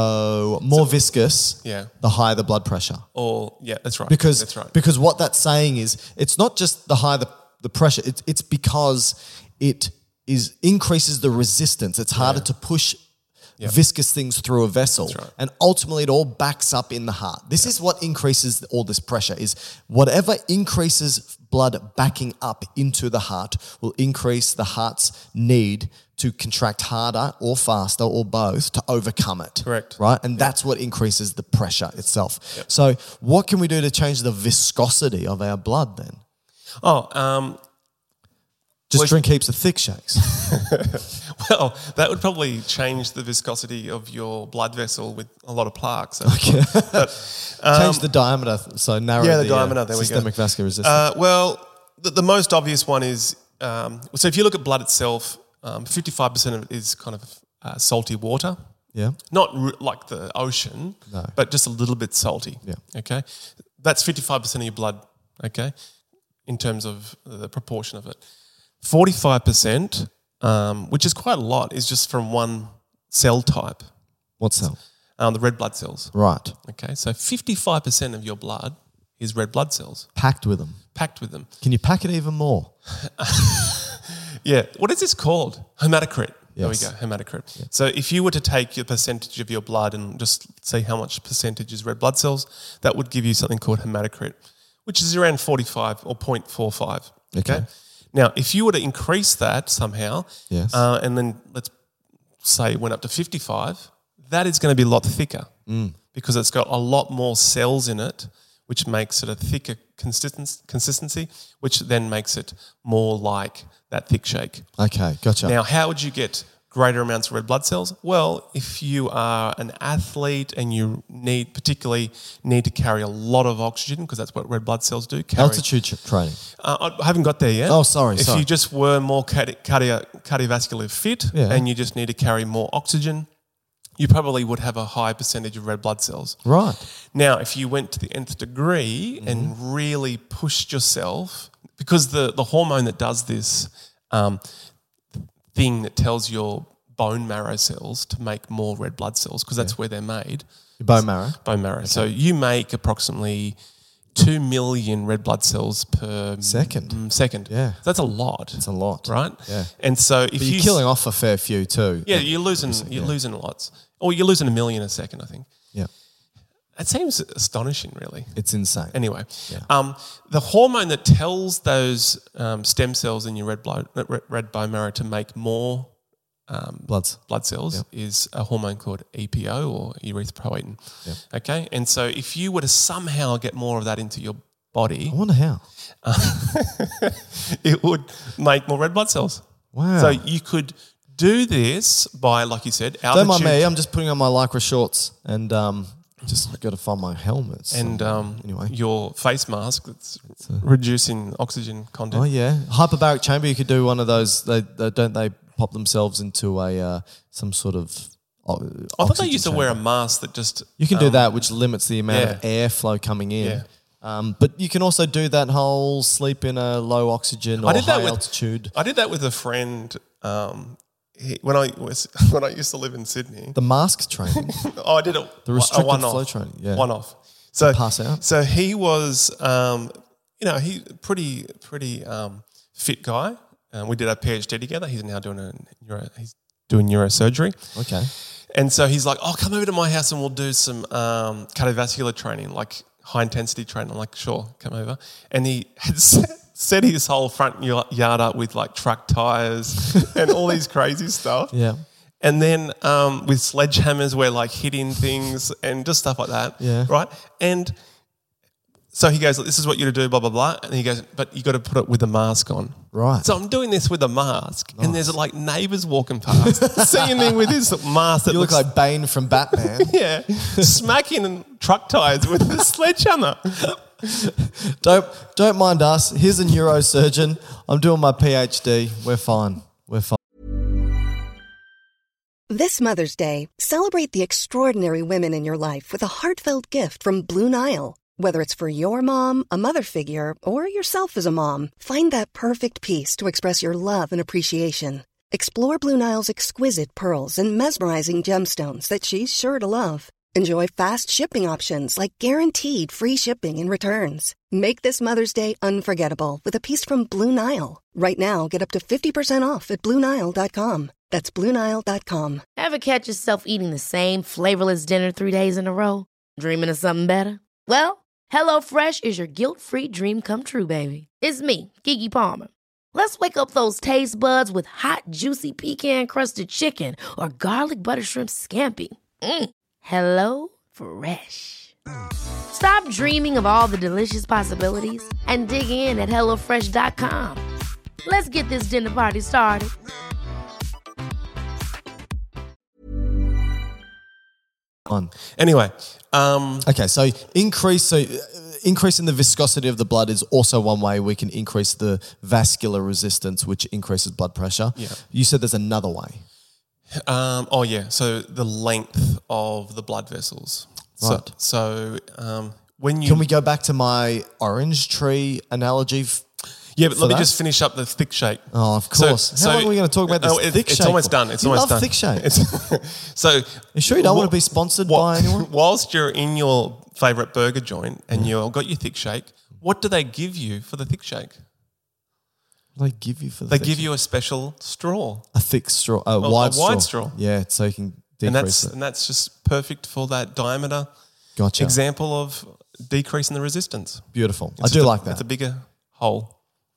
So more viscous, Yeah. the higher the blood pressure. Or yeah, that's right. Because that's right. because what that's saying is it's not just the higher the, the pressure, it's it's because it is increases the resistance. It's harder to push Yeah. viscous things through a vessel. That's right. And ultimately it all backs up in the heart. This is what increases all this pressure is whatever increases blood backing up into the heart will increase the heart's need to contract harder or faster or both to overcome it. Correct. Right? And that's what increases the pressure itself. Yep. So what can we do to change the viscosity of our blood then? Oh, um... Just well, drink heaps of thick shakes. Well, that would probably change the viscosity of your blood vessel with a lot of plaques. So. Okay. But, um, change the diameter, so narrow yeah, the, the, diameter. uh, there we systemic go. vascular resistance. Uh, well, the, the most obvious one is um, so if you look at blood itself, um, fifty-five percent of it is kind of uh, salty water. Yeah. Not r- like the ocean, No. but just a little bit salty. Yeah. Okay. That's fifty-five percent of your blood. Okay, in terms of the proportion of it. forty-five percent, um, which is quite a lot, is just from one cell type, What cell? um, the red blood cells. Right. Okay, so fifty-five percent of your blood is red blood cells, Packed with them. packed with them. Can you pack it even more? Yeah, what is this called? Hematocrit. There we Yes. go, hematocrit. So if you were to take your percentage of your blood and just see how much percentage is red blood cells, that would give you something called hematocrit, which is around forty-five or zero point four five. Okay. Okay. Now, if you were to increase that somehow, Yes. uh, and then let's say it went up to fifty-five, that is going to be a lot thicker Mm. because it's got a lot more cells in it, which makes it a thicker consistence, consistency, which then makes it more like that thick shake. Okay, gotcha. Now, how would you get greater amounts of red blood cells? Well, if you are an athlete and you need, particularly need to carry a lot of oxygen, because that's what red blood cells do. Carry, Altitude tr- training. uh, I haven't got there yet. Oh, sorry, If sorry. you just were more cardi- cardio- cardiovascularly fit Yeah. and you just need to carry more oxygen, you probably would have a high percentage of red blood cells. Right. Now, if you went to the nth degree Mm-hmm. and really pushed yourself, because the, the hormone that does this um, thing that tells your bone marrow cells to make more red blood cells, because that's where they're made. Your bone marrow. Bone marrow. So you make approximately two million red blood cells per Second. mm, second. Yeah. That's a lot. It's a lot. Right? Yeah. And so if But you you're killing off a fair few too. yeah, you're losing you're losing lots. Or you're losing a million a second, I think. Yeah. That seems astonishing, really. It's insane. Anyway, Yeah. um, the hormone that tells those um, stem cells in your red blood, red, red bone marrow to make more um, Bloods. blood cells Yep. is a hormone called E P O or erythropoietin. Yep. Okay, and so if you were to somehow get more of that into your body, I wonder how. it would make more red blood cells. Wow. So you could do this by, like you said, altitude. Don't mind me. I'm just putting on my Lycra shorts and um, just got to find my helmet. and um, anyway. your face mask that's reducing oxygen content. Oh yeah, hyperbaric chamber. You could do one of those. They, they don't they pop themselves into a uh, some sort of. O- I thought they oxygen used to wear a chamber. mask that just You can do um, that, which limits the amount of yeah. airflow coming in. Yeah. Um, but you can also do that whole sleep in a low oxygen or I did that high with- altitude. I did that with a friend um, he, when I was when I used to live in Sydney. The mask training, Oh, I did it. the restricted one off. flow training. Yeah. One off. So pass out? So he was, um, you know, he pretty pretty um, fit guy. Um, we did a PhD together. He's now doing a neuro, he's doing neurosurgery. Okay. And so he's like, "Oh, come over to my house and we'll do some um, cardiovascular training, like high intensity training." I'm like, "Sure, come over." And he had set, set his whole front y- yard up with like truck tires and all these crazy stuff. Yeah. And then um, with sledgehammers, we're like hitting things and just stuff like that. Yeah. Right. And so he goes, "This is what you're to do, blah, blah, blah." And he goes, "But you got to put it with a mask on." Right. So I'm doing this with a mask, and there's like neighbours walking past, seeing me with this mask that You look looks like Bane from Batman. yeah, smacking truck tires with a sledgehammer. don't don't mind us. Here's a neurosurgeon. I'm doing my PhD. We're fine. We're fine. This Mother's Day, celebrate the extraordinary women in your life with a heartfelt gift from Blue Nile. Whether it's for your mom, a mother figure, or yourself as a mom, find that perfect piece to express your love and appreciation. Explore Blue Nile's exquisite pearls and mesmerizing gemstones that she's sure to love. Enjoy fast shipping options like guaranteed free shipping and returns. Make this Mother's Day unforgettable with a piece from Blue Nile. Right now, get up to fifty percent off at Blue Nile dot com. That's Blue Nile dot com. Ever catch yourself eating the same flavorless dinner three days in a row? Dreaming of something better? Well, HelloFresh is your guilt-free dream come true, baby. It's me, Keke Palmer. Let's wake up those taste buds with hot, juicy pecan-crusted chicken or garlic butter shrimp scampi. Mm. Hello Fresh. Stop dreaming of all the delicious possibilities and dig in at hello fresh dot com. Let's get this dinner party started. On. Anyway, um, Okay, so increase so uh, increasing the viscosity of the blood is also one way we can increase the vascular resistance, which increases blood pressure. Yeah. You said there's another way. um, oh yeah, so the length of the blood vessels. Right. So, so um, when you Can we go back to my orange tree analogy? F- yeah, but for let me that? just finish up the thick shake. Oh, of So- course. How so- long are we going to talk about this Oh, it- thick it's shake? almost for? done. It's you almost love done. thick shake. It's- so, You sure you don't want to wh- be sponsored wh- by anyone? Whilst you're in your favourite burger joint and you've got your thick shake, what do they give you for the thick shake? What do they give you for the They thick give shake? you a special straw, a thick straw, a, a wide, wide straw. straw. Yeah, so you can decrease and that's it. and that's just perfect for that diameter Gotcha. example of decreasing the resistance. Beautiful. I It's do just a- like that. It's a bigger hole.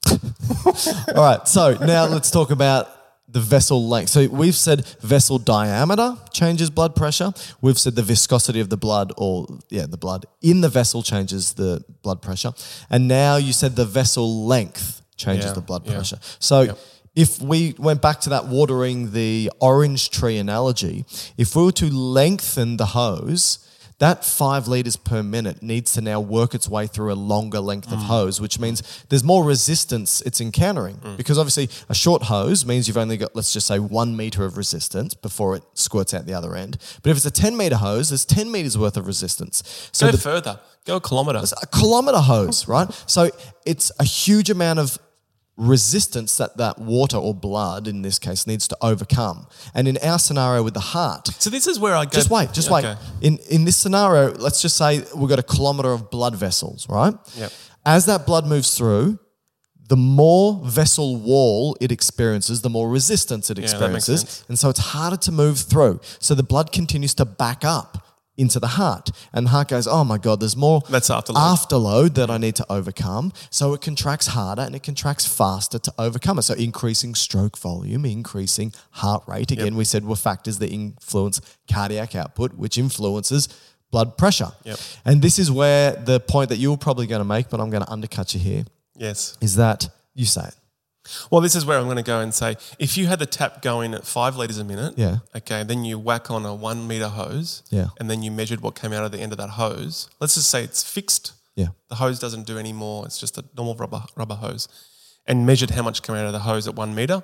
All right, so now let's talk about the vessel length. So we've said vessel diameter changes blood pressure. We've said the viscosity of the blood, or yeah, the blood in the vessel changes the blood pressure. And now you said the vessel length changes Yeah, the blood yeah. pressure. So Yep. if we went back to that watering the orange tree analogy, if we were to lengthen the hose, that five litres per minute needs to now work its way through a longer length Mm. of hose, which means there's more resistance it's encountering. Mm. Because obviously a short hose means you've only got, let's just say, one metre of resistance before it squirts out the other end. But if it's a ten metre hose, there's ten metres worth of resistance. So Go the, further. Go a kilometre. it's a kilometre hose, right? So it's a huge amount of resistance that that water or blood, in this case, needs to overcome. And in our scenario with the heart, So this is where I go. just wait, just Okay. wait. In in this scenario, let's just say we've got a kilometre of blood vessels, right? Yep. As that blood moves through, the more vessel wall it experiences, the more resistance it Yeah, that makes experiences. sense. And so it's harder to move through. So the blood continues to back up into the heart. And the heart goes, oh my God, there's more That's afterload. afterload that I need to overcome. So it contracts harder and it contracts faster to overcome it. So increasing stroke volume, increasing heart rate. Again, we said were factors that influence cardiac output, which influences blood pressure. Yep. And this is where the point that you were probably going to make, but I'm going to undercut you here, Yes. is that you say it. Well, this is where I'm going to go and say, if you had the tap going at five litres a minute, Yeah. okay, then you whack on a one metre hose, Yeah. and then you measured what came out of the end of that hose. Let's just say it's fixed. Yeah. The hose doesn't do any more. It's just a normal rubber rubber hose. And measured how much came out of the hose at one metre.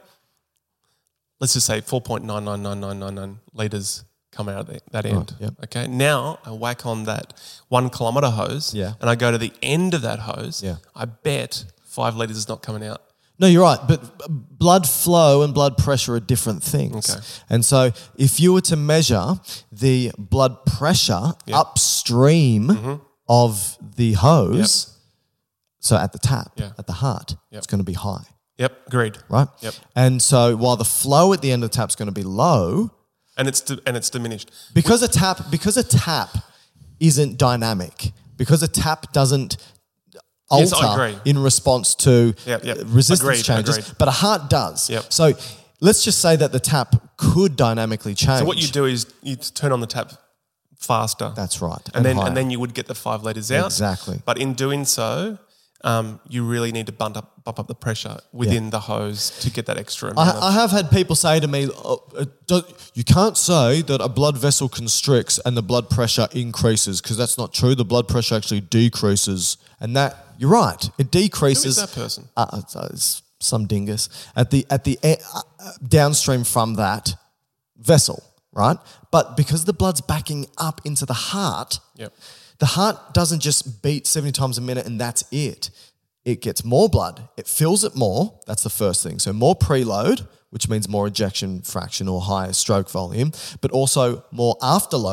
Let's just say four point nine nine nine nine nine nine litres come out of the, that end. yep. Okay. Now I whack on that one kilometre hose, Yeah. and I go to the end of that hose. Yeah. I bet five litres is not coming out. No, you're right. But blood flow and blood pressure are different things. Okay. And so if you were to measure the blood pressure upstream Mm-hmm. of the hose, so at the tap, Yeah. at the heart, Yep. it's going to be high, Yep. Agreed. right? Yep. And so while the flow at the end of the tap is going to be low, And it's di- and it's diminished. because a tap because a tap isn't dynamic, because a tap doesn't Yes, alter I agree. in response to Yep, yep. resistance Agreed, changes, agreed. but a heart does. Yep. So let's just say that the tap could dynamically change. So what you do is you turn on the tap faster. That's right. and then higher. and then you would get the five litres out. Exactly. But in doing so, um, you really need to bump up bump up the pressure within the hose to get that extra amount. I, I have had people say to me, oh, it do- you can't say that a blood vessel constricts and the blood pressure increases, because that's not true. The blood pressure actually decreases. And that, you're right, it decreases. Who is that person? Uh, it's, uh, it's some dingus. At the, at the e- uh, downstream from that vessel, right? But because the blood's backing up into the heart, Yep. the heart doesn't just beat seventy times a minute and that's it. It gets more blood. It fills it more. That's the first thing. So more preload, which means more ejection fraction or higher stroke volume, but also more afterload,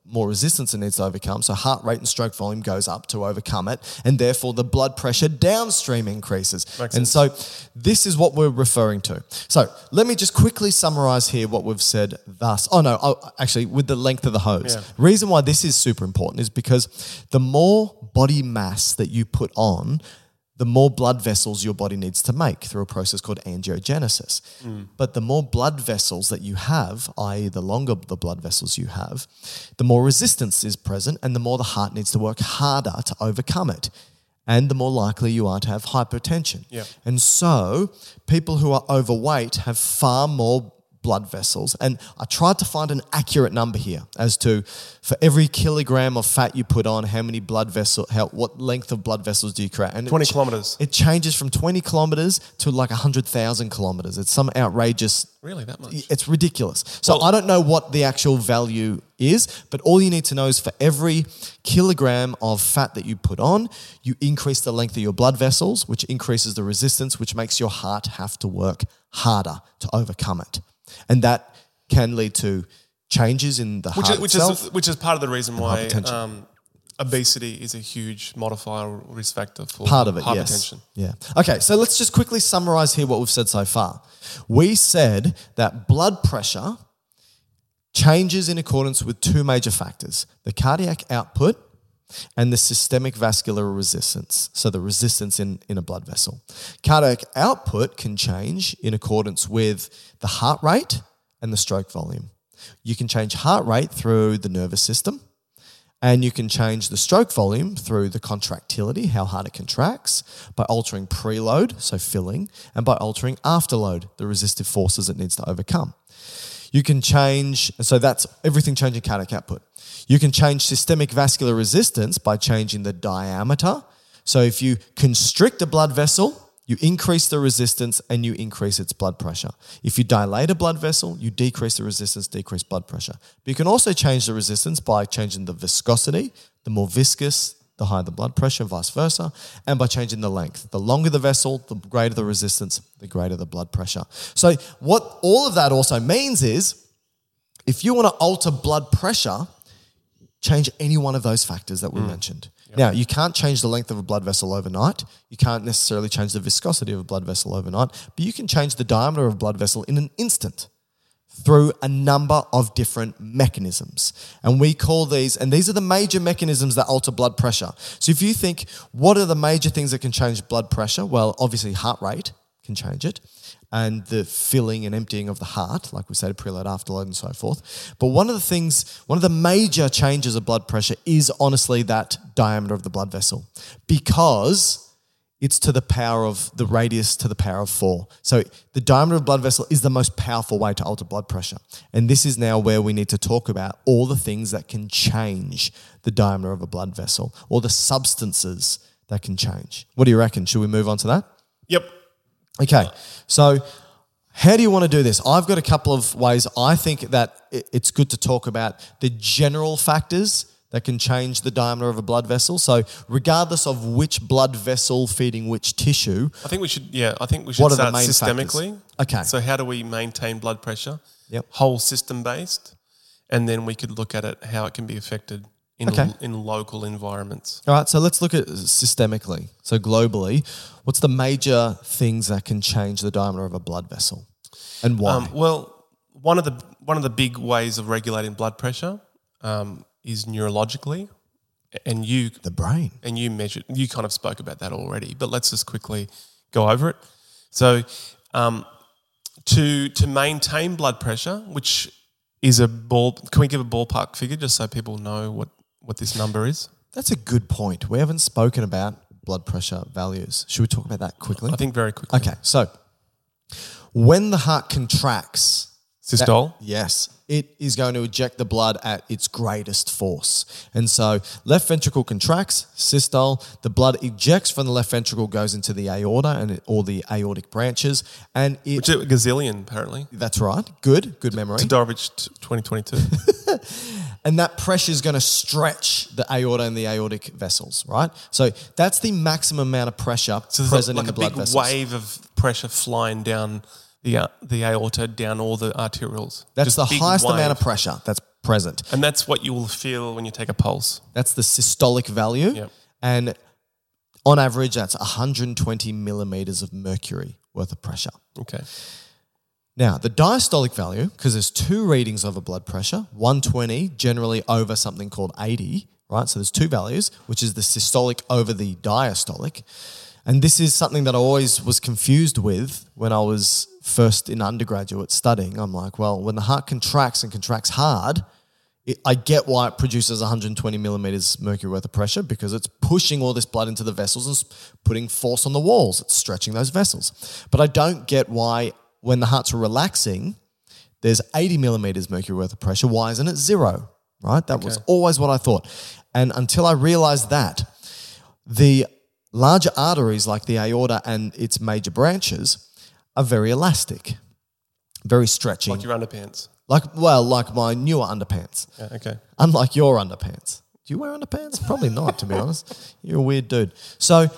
more resistance it needs to overcome. So heart rate and stroke volume goes up to overcome it, and therefore the blood pressure downstream increases. Makes and sense. so this is what we're referring to. So let me just quickly summarize here what we've said thus. Oh no, oh, actually with the length of the hose. Yeah. Reason why this is super important is because the more body mass that you put on, the more blood vessels your body needs to make through a process called angiogenesis. Mm. But the more blood vessels that you have, that is the longer the blood vessels you have, the more resistance is present and the more the heart needs to work harder to overcome it. And the more likely you are to have hypertension. Yeah. And so people who are overweight have far more blood vessels. And I tried to find an accurate number here as to for every kilogram of fat you put on, how many blood vessel, how what length of blood vessels do you create? And twenty it, kilometers. It changes from twenty kilometers to like one hundred thousand kilometers. It's some outrageous. Really, that much? It's ridiculous. So Well- I don't know what the actual value is, but all you need to know is for every kilogram of fat that you put on, you increase the length of your blood vessels, which increases the resistance, which makes your heart have to work harder to overcome it. And that can lead to changes in the Which heart is, which itself. is which is part of the reason why hypertension. um, obesity is a huge modifier or risk factor for Part of it, hypertension. yes. Yeah. Okay, so let's just quickly summarize here what we've said so far. We said that blood pressure changes in accordance with two major factors, the cardiac output and the systemic vascular resistance, so the resistance in, in a blood vessel. Cardiac output can change in accordance with the heart rate and the stroke volume. You can change heart rate through the nervous system, and you can change the stroke volume through the contractility, how hard it contracts, by altering preload, so filling, and by altering afterload, the resistive forces it needs to overcome. You can change, so that's everything changing cardiac output. You can change systemic vascular resistance by changing the diameter. So if you constrict a blood vessel, you increase the resistance and you increase its blood pressure. If you dilate a blood vessel, you decrease the resistance, decrease blood pressure. But you can also change the resistance by changing the viscosity. The more viscous, the higher the blood pressure, vice versa, and by changing the length. The longer the vessel, the greater the resistance, the greater the blood pressure. So what all of that also means is, if you want to alter blood pressure, change any one of those factors that we mm. mentioned. Yep. Now, you can't change the length of a blood vessel overnight. You can't necessarily change the viscosity of a blood vessel overnight, but you can change the diameter of a blood vessel in an instant through a number of different mechanisms. And we call these, and these are the major mechanisms that alter blood pressure. So if you think, what are the major things that can change blood pressure? Well, obviously heart rate can change it, and the filling and emptying of the heart, like we said, preload, afterload, and so forth. But one of the things, one of the major changes of blood pressure is honestly that diameter of the blood vessel, because it's to the power of the radius to the power of four. So the diameter of blood vessel is the most powerful way to alter blood pressure. And this is now where we need to talk about all the things that can change the diameter of a blood vessel, or the substances that can change. What do you reckon? Should we move on to that? Yep. Okay, so how do you want to do this? I've got a couple of ways. I think that it's good to talk about the general factors that can change the diameter of a blood vessel. So regardless of which blood vessel feeding which tissue. I think we should, yeah, I think we should what start are the main systemically. Factors? Okay. So how do we maintain blood pressure? Yep. Whole system based. And then we could look at it, how it can be affected in, okay. in local environments. All right, so let's look at systemically. So globally, what's the major things that can change the diameter of a blood vessel, and why? Um, well, one of the one of the big ways of regulating blood pressure um, is neurologically, and you the brain, and you measured. You kind of spoke about that already, but let's just quickly go over it. So, um, to to maintain blood pressure, which is a ball, can we give a ballpark figure just so people know what? what this number is? That's a good point. We haven't spoken about blood pressure values. Should we talk about that quickly? I think very quickly. Okay, so when the heart contracts, systole, that, yes, it is going to eject the blood at its greatest force. And so left ventricle contracts, systole, the blood ejects from the left ventricle, goes into the aorta and it, all the aortic branches. And it, Which is a gazillion, apparently. That's right. Good, good memory. Todorovich twenty twenty-two. And that pressure is going to stretch the aorta and the aortic vessels, right? So that's the maximum amount of pressure so present like in the a blood big vessels. wave of pressure flying down the uh, the aorta, down all the arterioles. That's Just the big highest wave. amount of pressure that's present. And that's what you will feel when you take a pulse. That's the systolic value. Yep. And on average, that's one hundred twenty millimeters of mercury worth of pressure. Okay. Now, the diastolic value, because there's two readings of a blood pressure, one twenty generally over something called eighty, right? So there's two values, which is the systolic over the diastolic. And this is something that I always was confused with when I was first in undergraduate studying. I'm like, well, when the heart contracts and contracts hard, it, I get why it produces one hundred twenty millimeters mercury worth of pressure, because it's pushing all this blood into the vessels and s- putting force on the walls. It's stretching those vessels. But I don't get why when the heart's relaxing, there's eighty millimeters mercury worth of pressure. Why isn't it zero, right? That okay. was always what I thought. And until I realized that, the larger arteries like the aorta and its major branches are very elastic, very stretching. Like your underpants. Like, well, like my newer underpants. Yeah, okay. Unlike your underpants. Do you wear underpants? Probably not, to be honest. You're a weird dude. So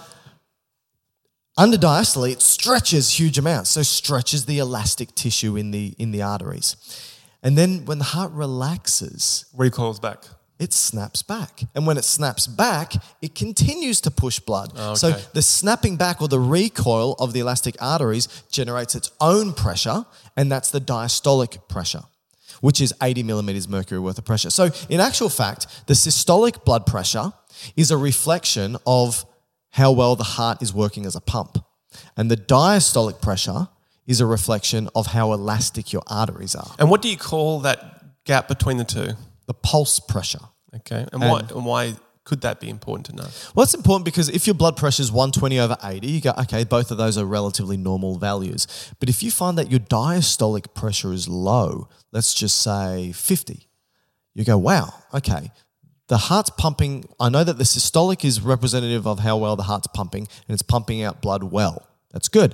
under diastole, it stretches huge amounts, so stretches the elastic tissue in the in the arteries. And then when the heart relaxes, recoils back. It snaps back. And when it snaps back, it continues to push blood. Oh, okay. So the snapping back or the recoil of the elastic arteries generates its own pressure, and that's the diastolic pressure, which is eighty millimeters mercury worth of pressure. So in actual fact, the systolic blood pressure is a reflection of how well the heart is working as a pump. And the diastolic pressure is a reflection of how elastic your arteries are. And what do you call that gap between the two? The pulse pressure. Okay. And, and why and why could that be important to know? Well, it's important because if your blood pressure is one twenty over eighty, you go, okay, both of those are relatively normal values. But if you find that your diastolic pressure is low, let's just say fifty, you go, wow, okay, the heart's pumping. I know that the systolic is representative of how well the heart's pumping, and it's pumping out blood well. That's good.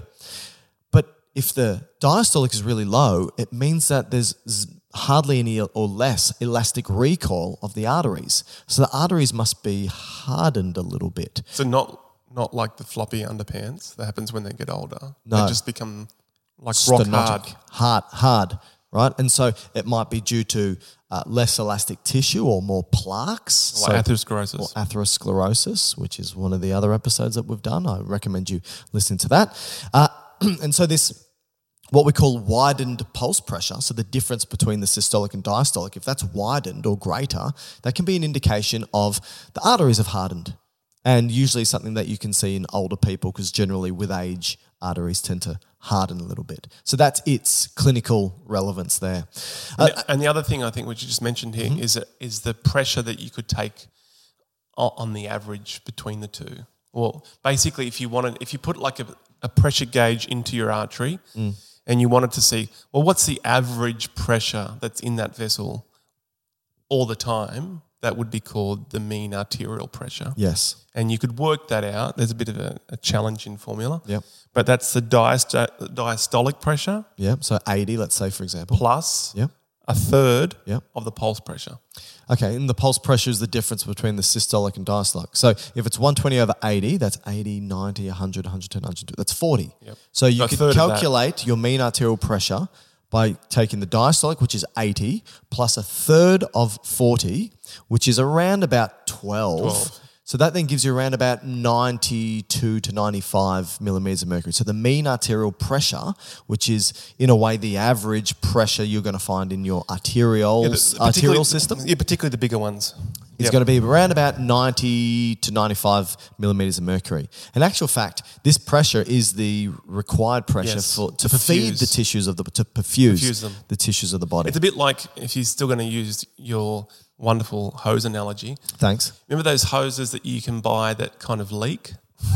But if the diastolic is really low, it means that there's hardly any or less elastic recoil of the arteries. So the arteries must be hardened a little bit. So not not like the floppy underpants that happens when they get older. No. They just become like rock Stenotic. hard. Hard, hard, right? And so it might be due to uh, less elastic tissue or more plaques. Like so, atherosclerosis. Or atherosclerosis, which is one of the other episodes that we've done. I recommend you listen to that. Uh, and so this, what we call widened pulse pressure, so the difference between the systolic and diastolic, if that's widened or greater, that can be an indication of the arteries have hardened. And usually something that you can see in older people, because generally with age, arteries tend to harden a little bit. So that's its clinical relevance there. And, Uh, the, and the other thing I think which you just mentioned here mm-hmm. is is the pressure that you could take on, on the average between the two. Well, basically, if you wanted, if you put like a, a pressure gauge into your artery, mm. and you wanted to see, well, what's the average pressure that's in that vessel all the time? That would be called the mean arterial pressure. Yes. And you could work that out. There's a bit of a, a challenging formula. Yep. But that's the diast- diastolic pressure. Yep. So eighty, let's say, for example. Plus yep. a third yep. of the pulse pressure. Okay, and the pulse pressure is the difference between the systolic and diastolic. So if it's one twenty over eighty, that's eighty, ninety, one hundred, one hundred ten, one hundred two. That's forty. Yep. So you so can calculate your mean arterial pressure by taking the diastolic, which is eighty, plus a third of forty, which is around about twelve. twelve. So that then gives you around about ninety-two to ninety-five millimeters of mercury. So the mean arterial pressure, which is in a way the average pressure you're going to find in your arterial, yeah, the, the arterial system. Yeah, particularly the bigger ones. It's yep. going to be around about ninety to ninety-five millimeters of mercury. In actual fact, this pressure is the required pressure yes. for to, to feed the tissues of the to perfuse, perfuse them. the tissues of the body. It's a bit like if you're still going to use your wonderful hose analogy. Thanks. Remember those hoses that you can buy that kind of leak?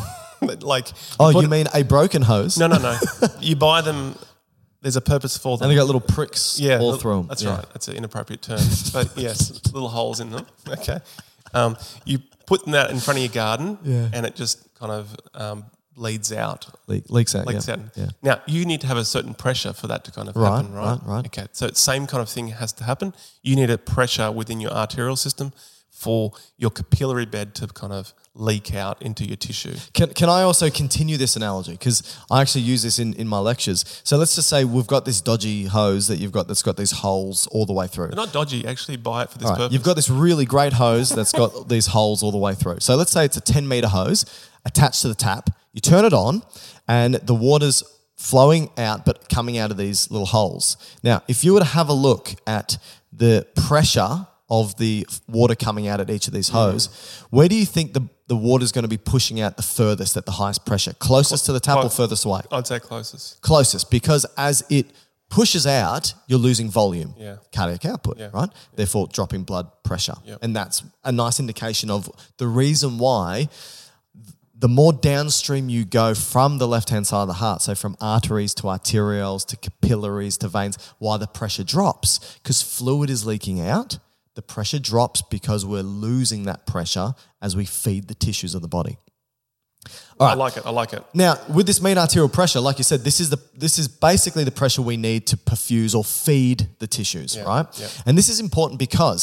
like oh, you you mean a broken hose? No, no, no. You buy them. There's a purpose for them. And they got little pricks yeah, all little, through them. That's yeah. right. That's an inappropriate term. But yes, little holes in them. Okay. Um, you put that in front of your garden yeah. and it just kind of um, bleeds out. Le- leaks out, leaks yeah. out. Yeah. Now, you need to have a certain pressure for that to kind of right, happen, right? Right, right. Okay. So same kind of thing has to happen. You need a pressure within your arterial system for your capillary bed to kind of leak out into your tissue. Can, can I also continue this analogy? Because I actually use this in, in my lectures. So let's just say we've got this dodgy hose that you've got that's got these holes all the way through. They're not dodgy. Actually buy it for this All right, purpose. you've got this really great hose that's got these holes all the way through. So let's say it's a ten metre hose attached to the tap. You turn it on and the water's flowing out but coming out of these little holes. Now, if you were to have a look at the pressure of the water coming out at each of these hose, mm. where do you think the, the water is going to be pushing out the furthest at the highest pressure? Closest to the tap Close. or furthest away? I'd say closest. Closest, because as it pushes out, you're losing volume, yeah. cardiac output, yeah. right? Yeah. Therefore, dropping blood pressure. Yep. And that's a nice indication of the reason why the more downstream you go from the left-hand side of the heart, so from arteries to arterioles to capillaries to veins, why the pressure drops. Because fluid is leaking out. The pressure drops because we're losing that pressure as we feed the tissues of the body. All right. I like it. I like it. Now, with this mean arterial pressure, like you said, this is the this is basically the pressure we need to perfuse or feed the tissues, yeah. right? Yeah. And this is important because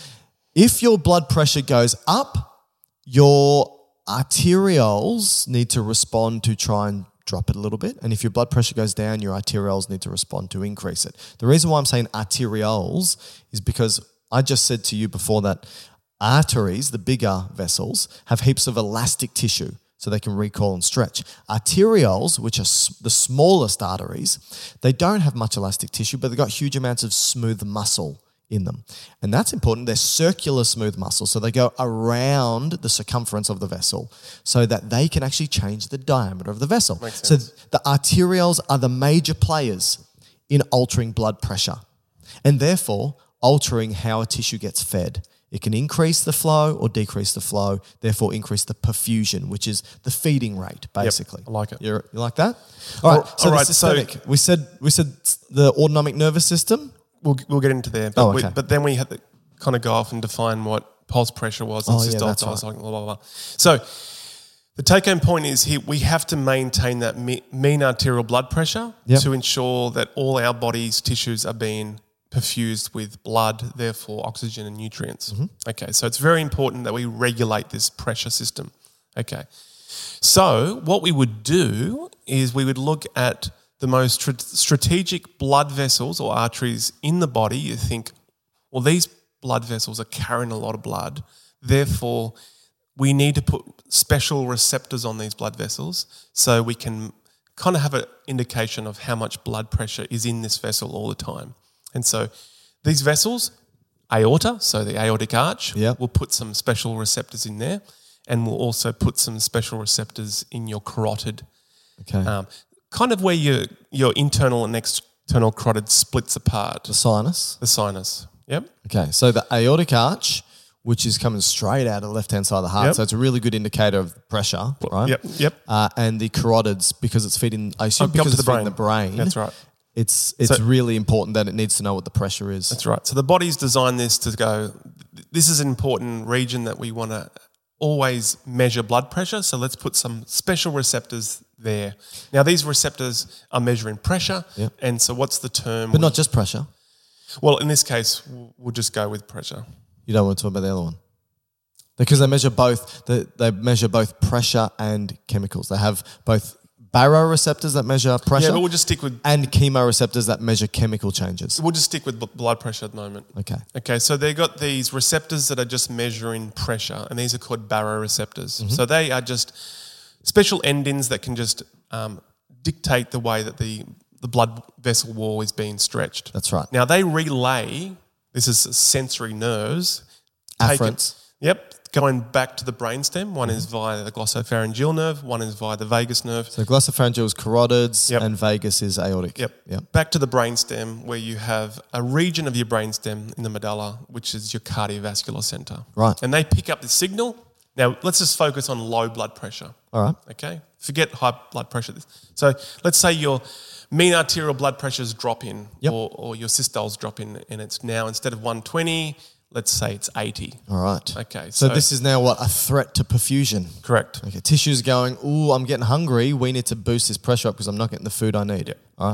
if your blood pressure goes up, your arterioles need to respond to try and drop it a little bit. And if your blood pressure goes down, your arterioles need to respond to increase it. The reason why I'm saying arterioles is because I just said to you before that arteries, the bigger vessels, have heaps of elastic tissue so they can recoil and stretch. Arterioles, which are the smallest arteries, they don't have much elastic tissue, but they've got huge amounts of smooth muscle in them. And that's important. They're circular smooth muscle, so they go around the circumference of the vessel so that they can actually change the diameter of the vessel. Makes So sense. the arterioles are the major players in altering blood pressure and therefore altering how a tissue gets fed. It can increase the flow or decrease the flow, therefore increase the perfusion, which is the feeding rate, basically. I like it. You're, you like that? All right. All- so all the right, so- systemic. we said we said the autonomic nervous system. We'll we'll get into there. But, Oh, okay. we, but then we had to kind of go off and define what pulse pressure was and Oh, yeah, systolic that's right. diastolic, blah, blah, blah. So the take-home point is here, we have to maintain that me- mean arterial blood pressure Yep. to ensure that all our body's tissues are being perfused with blood, therefore oxygen and nutrients. Mm-hmm. Okay, so it's very important that we regulate this pressure system. Okay, so what we would do is we would look at the most tr- strategic blood vessels or arteries in the body. You think, well, these blood vessels are carrying a lot of blood, therefore we need to put special receptors on these blood vessels so we can kind of have an indication of how much blood pressure is in this vessel all the time. And so these vessels, aorta, so the aortic arch, Yep. we'll put some special receptors in there, and we'll also put some special receptors in your carotid, Okay. um, kind of where your your internal and external carotid splits apart, the sinus. the sinus. Yep. Okay. So the aortic arch, which is coming straight out of the left-hand side of the heart. Yep. So it's a really good indicator of pressure, right? Yep. Yep. Uh, and the carotids, because it's feeding, I assume Oh, because up to it's the feeding the brain. That's right. It's it's So- really important that it needs to know what the pressure is. That's right. So the body's designed this to go, this is an important region that we want to always measure blood pressure. So let's put some special receptors there. Now, these receptors are measuring pressure. Yep. And so what's the term? But not just pressure. Well, in this case, we'll we'll just go with pressure. You don't want to talk about the other one. Because they measure both, they, they measure both pressure and chemicals. They have both baroreceptors that measure pressure Yeah, but we'll just stick with and chemoreceptors that measure chemical changes. we'll just stick with bl- blood pressure at the moment. Okay. Okay, so they've got these receptors that are just measuring pressure, and these are called baroreceptors. Mm-hmm. So they are just special endings that can just um, dictate the way that the, the blood vessel wall is being stretched. That's right. Now they relay, this is sensory nerves. taken- Afferents. Yep, going back to the brainstem. One is via the glossopharyngeal nerve, one is via the vagus nerve. So glossopharyngeal is carotids Yep. and vagus is aortic. Yep. Yep. Back to the brainstem, where you have a region of your brainstem in the medulla, which is your cardiovascular center. Right. And they pick up the signal. Now, let's just focus on low blood pressure. All right. Okay? Forget high blood pressure. So let's say your mean arterial blood pressure is dropping, Yep. or, or your systole's dropping, and it's now, instead of one twenty, let's say it's eighty. All right. Okay. So, So, this is now what? A threat to perfusion. correct. Okay. Tissue's going, ooh, I'm getting hungry. We need to boost this pressure up because I'm not getting the food I need. Yep. All right.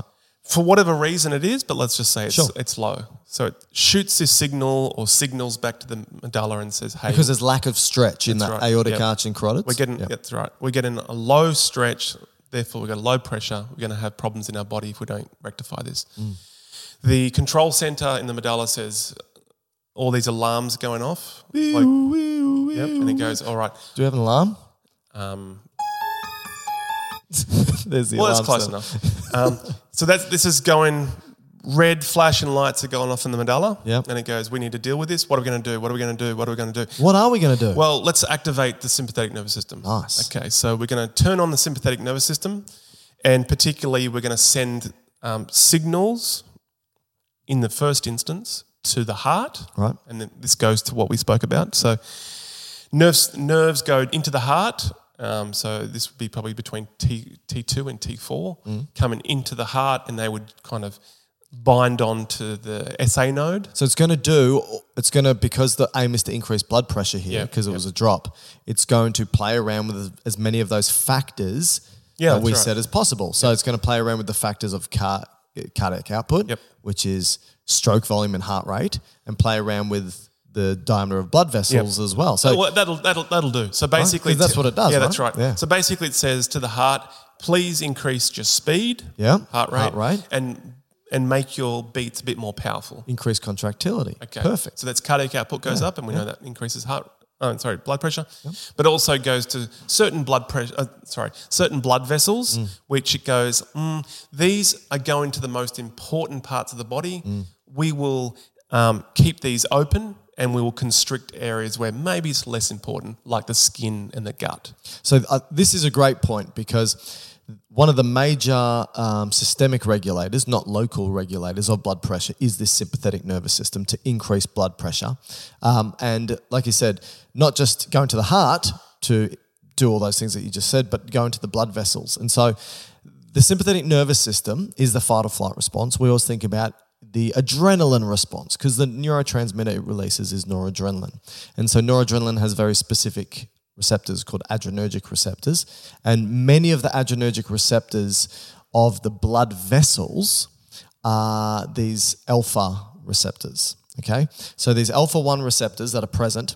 for whatever reason it is, but let's just say it's, Sure. it's low. So it shoots this signal or signals back to the medulla and says, hey. Because there's lack of stretch in That's that right. aortic Yep. arch and carotids. We're getting, Yep. that's right. We're getting a low stretch, therefore we've got low pressure. We're going to have problems in our body if we don't rectify this. Mm. The control center in the medulla says all these alarms going off. Like, yep, and it goes, all right. Do you have an alarm? Um, There's the well, that's alarm close sound. enough. Um, so that's this is going. Red flashing lights are going off in the medulla. Yep. And it goes, we need to deal with this. What are we going to do? What are we going to do? What are we going to do? What are we going to do? Well, let's activate the sympathetic nervous system. Nice. Okay, so we're going to turn on the sympathetic nervous system, and particularly we're going to send um, signals in the first instance to the heart. Right. And then this goes to what we spoke about. So nerves nerves go into the heart. Um, so this would be probably between T, T2 and T four, Mm. coming into the heart, and they would kind of bind on to the S A node. So it's going to do, it's going to, because the aim is to increase blood pressure here, Yeah, because it yeah. was a drop, it's going to play around with as many of those factors Yeah, that that's we right. said as possible. So it's going to play around with the factors of car, cardiac output, Yep. which is stroke volume and heart rate, and play around with the diameter of blood vessels as well. So well, that'll that'll that'll do. So basically, 'Cause that's what it does, Yeah, that's right? right. Yeah. So basically, it says to the heart, please increase your speed, Yeah, heart rate, heart rate. and and make your beats a bit more powerful. increase contractility. Okay, Perfect. So that's cardiac output goes up, and we know that increases heart. Oh, sorry, blood pressure, but also goes to certain blood pressure. Uh, sorry, certain blood vessels, Mm. which it goes. Mm, these are going to the most important parts of the body. Mm. We will um, keep these open, and we will constrict areas where maybe it's less important, like the skin and the gut. So uh, this is a great point, because one of the major um, systemic regulators, not local regulators of blood pressure, is this sympathetic nervous system to increase blood pressure. Um, and like you said, not just going to the heart to do all those things that you just said, but going to the blood vessels. And so the sympathetic nervous system is the fight or flight response. We always think about the adrenaline response, because the neurotransmitter it releases is noradrenaline. And so noradrenaline has very specific receptors called adrenergic receptors, and many of the adrenergic receptors of the blood vessels are these alpha receptors, okay? So these alpha one receptors that are present,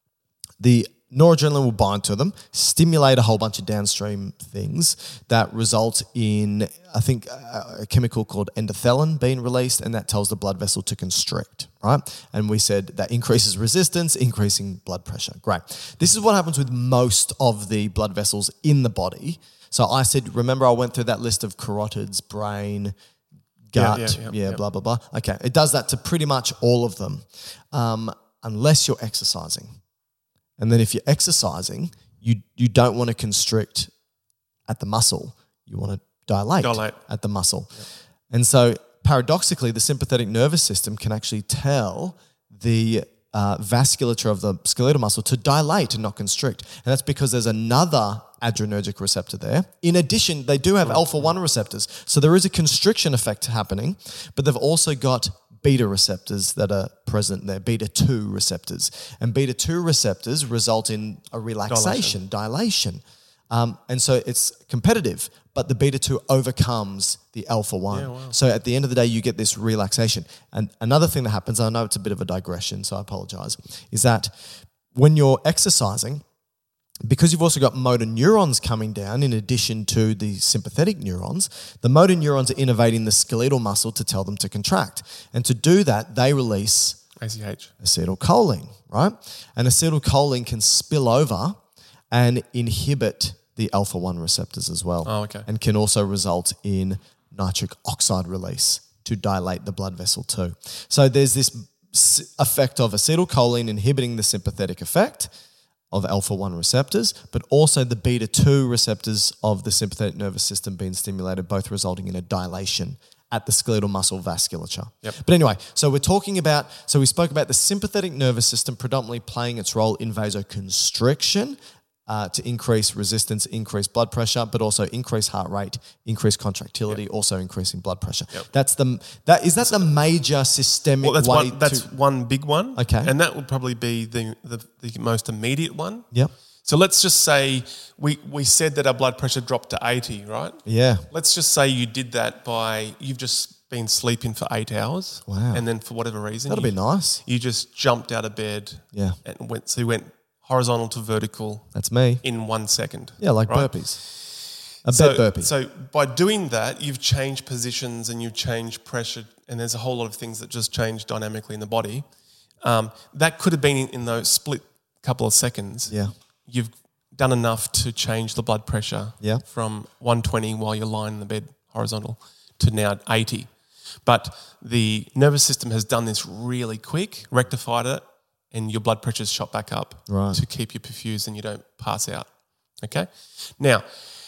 the noradrenaline will bind to them, stimulate a whole bunch of downstream things that result in, I think, a, a chemical called endothelin being released, and that tells the blood vessel to constrict, right? And we said that increases resistance, increasing blood pressure. Great. This is what happens with most of the blood vessels in the body. So I said, remember I went through that list of carotids, brain, gut, Yeah, yeah, yeah, yeah, yeah. blah, blah, blah. Okay, it does that to pretty much all of them, um, unless you're exercising. And then if you're exercising, you you don't want to constrict at the muscle. You want to dilate, Dilate. at the muscle. And so paradoxically, the sympathetic nervous system can actually tell the uh, vasculature of the skeletal muscle to dilate and not constrict. And that's because there's another adrenergic receptor there. In addition, they do have alpha one receptors. So there is a constriction effect happening, but they've also got beta receptors that are present there, beta two receptors. And beta two receptors result in a relaxation, dilation. Um, and so it's competitive, but the beta two overcomes the alpha one. Yeah, wow. So at the end of the day, you get this relaxation. And another thing that happens, I know it's a bit of a digression, so I apologize, is that when you're exercising, because you've also got motor neurons coming down in addition to the sympathetic neurons, the motor neurons are innervating the skeletal muscle to tell them to contract. And to do that, they release A C H. acetylcholine, right? And acetylcholine can spill over and inhibit the alpha one receptors as well. Oh, okay. And can also result in nitric oxide release to dilate the blood vessel too. So there's this s- effect of acetylcholine inhibiting the sympathetic effect of alpha one receptors, but also the beta two receptors of the sympathetic nervous system being stimulated, both resulting in a dilation at the skeletal muscle vasculature. Yep. But anyway, so we're talking about, so we spoke about the sympathetic nervous system predominantly playing its role in vasoconstriction uh, to increase resistance, increase blood pressure, but also increase heart rate, increase contractility, Yep. also increasing blood pressure. Yep. That's the, that, is that the major systemic Well, that's way one. That's to, one big one. Okay. and that would probably be the, the the most immediate one. Yep. So let's just say we, we said that our blood pressure dropped to eighty, right? Yeah. Let's just say you did that by, you've just been sleeping for eight hours. Wow. And then for whatever reason. That'd you, be nice. You just jumped out of bed. Yeah. And went, so you went horizontal to vertical. That's me. In one second. Yeah, like right? burpees. A so, bed burpee. So by doing that, you've changed positions and you've changed pressure, and there's a whole lot of things that just change dynamically in the body. Um, that could have been in, in those split couple of seconds. Yeah. You've done enough to change the blood pressure Yeah. from one twenty while you're lying in the bed horizontal to now eighty. But the nervous system has done this really quick, rectified it, and your blood pressure's shot back up Right. to keep you perfused and you don't pass out. Okay? Now,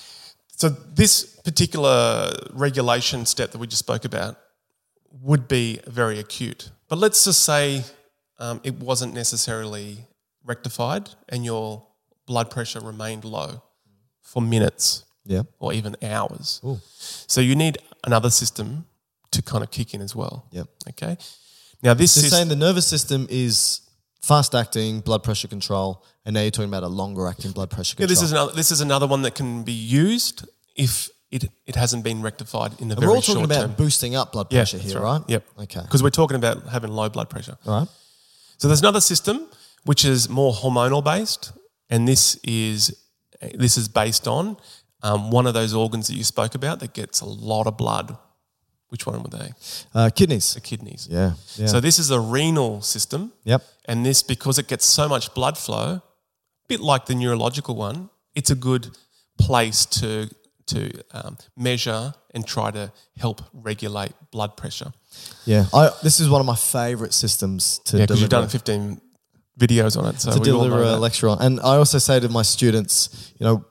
so this particular regulation step that we just spoke about would be very acute. But let's just say um, it wasn't necessarily rectified and your blood pressure remained low for minutes Yeah. or even hours. Ooh. So you need another system to kind of kick in as well. Yep. Okay? Now this So you're is saying the nervous system is fast-acting blood pressure control, and now you're talking about a longer-acting blood pressure yeah, control. this is another this is another one that can be used if it, it hasn't been rectified in the And very we're all talking short about term. boosting up blood Yeah, pressure that's here, right. right? Yep. Okay. Because we're talking about having low blood pressure. All right. So there's another system which is more hormonal based, and this is this is based on um, one of those organs that you spoke about that gets a lot of blood. Which one were they? Uh, kidneys. The kidneys. Yeah. Yeah. So this is a renal system. Yep. And this, because it gets so much blood flow, a bit like the neurological one, it's a good place to to um, measure and try to help regulate blood pressure. Yeah. I, this is one of my favourite systems to Yeah, because deliver. you've done fifteen videos on it, so to we all deliver know a that. lecture on. And I also say to my students, you know,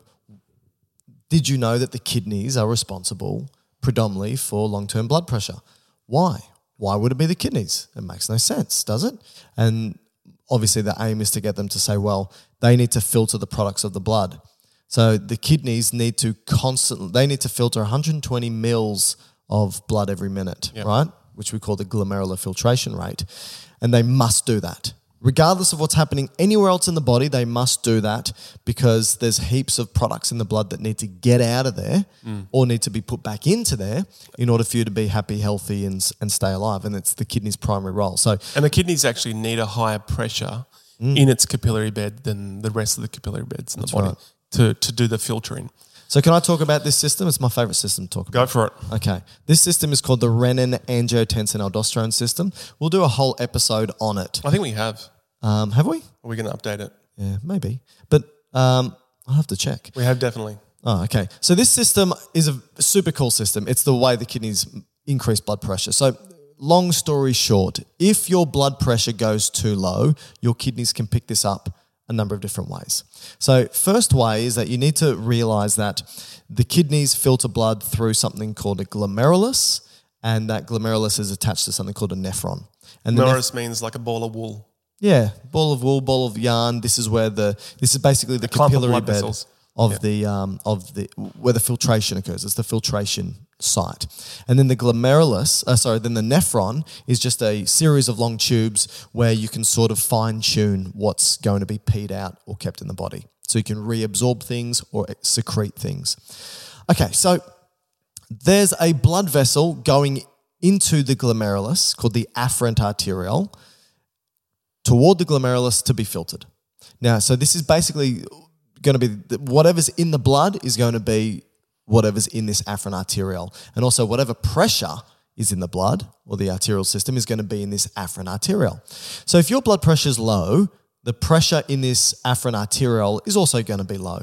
did you know that the kidneys are responsible predominantly for long-term blood pressure? Why? Why would it be the kidneys? It makes no sense, does it? And obviously the aim is to get them to say, well, they need to filter the products of the blood. So the kidneys need to constantly, they need to filter one hundred twenty mils of blood every minute, Yep. right? Which we call the glomerular filtration rate. And they must do that. Regardless of what's happening anywhere else in the body, they must do that because there's heaps of products in the blood that need to get out of there Mm. or need to be put back into there in order for you to be happy, healthy, and, and stay alive. And it's the kidney's primary role. So And the kidneys actually need a higher pressure Mm. in its capillary bed than the rest of the capillary beds in the That's body right. to, to do the filtering. So can I talk about this system? It's my favourite system to talk about. Go for it. Okay. This system is called the renin-angiotensin-aldosterone system. We'll do a whole episode on it. I think we have. Um, have we? Are we going to update it? Yeah, maybe. But um, I'll have to check. We have definitely. Oh, okay. So this system is a super cool system. It's the way the kidneys increase blood pressure. So long story short, if your blood pressure goes too low, your kidneys can pick this up a number of different ways. So first way is that you need to realize that the kidneys filter blood through something called a glomerulus, and that glomerulus is attached to something called a nephron. And the neph- Glomerulus means like a ball of wool. yeah, ball of wool, ball of yarn. This is where the this is basically the A clump of capillary blood bed vessels. of Yeah. the um of the where the filtration occurs. It's the filtration site, and then the glomerulus. Uh, sorry, then the nephron is just a series of long tubes where you can sort of fine tune what's going to be peed out or kept in the body, so you can reabsorb things or secrete things. Okay, so there's a blood vessel going into the glomerulus called the afferent arteriole, toward the glomerulus to be filtered. Now, so this is basically going to be, whatever's in the blood is going to be whatever's in this afferent arteriole. And also whatever pressure is in the blood or the arterial system is going to be in this afferent arteriole. So if your blood pressure is low, the pressure in this afferent arteriole is also going to be low.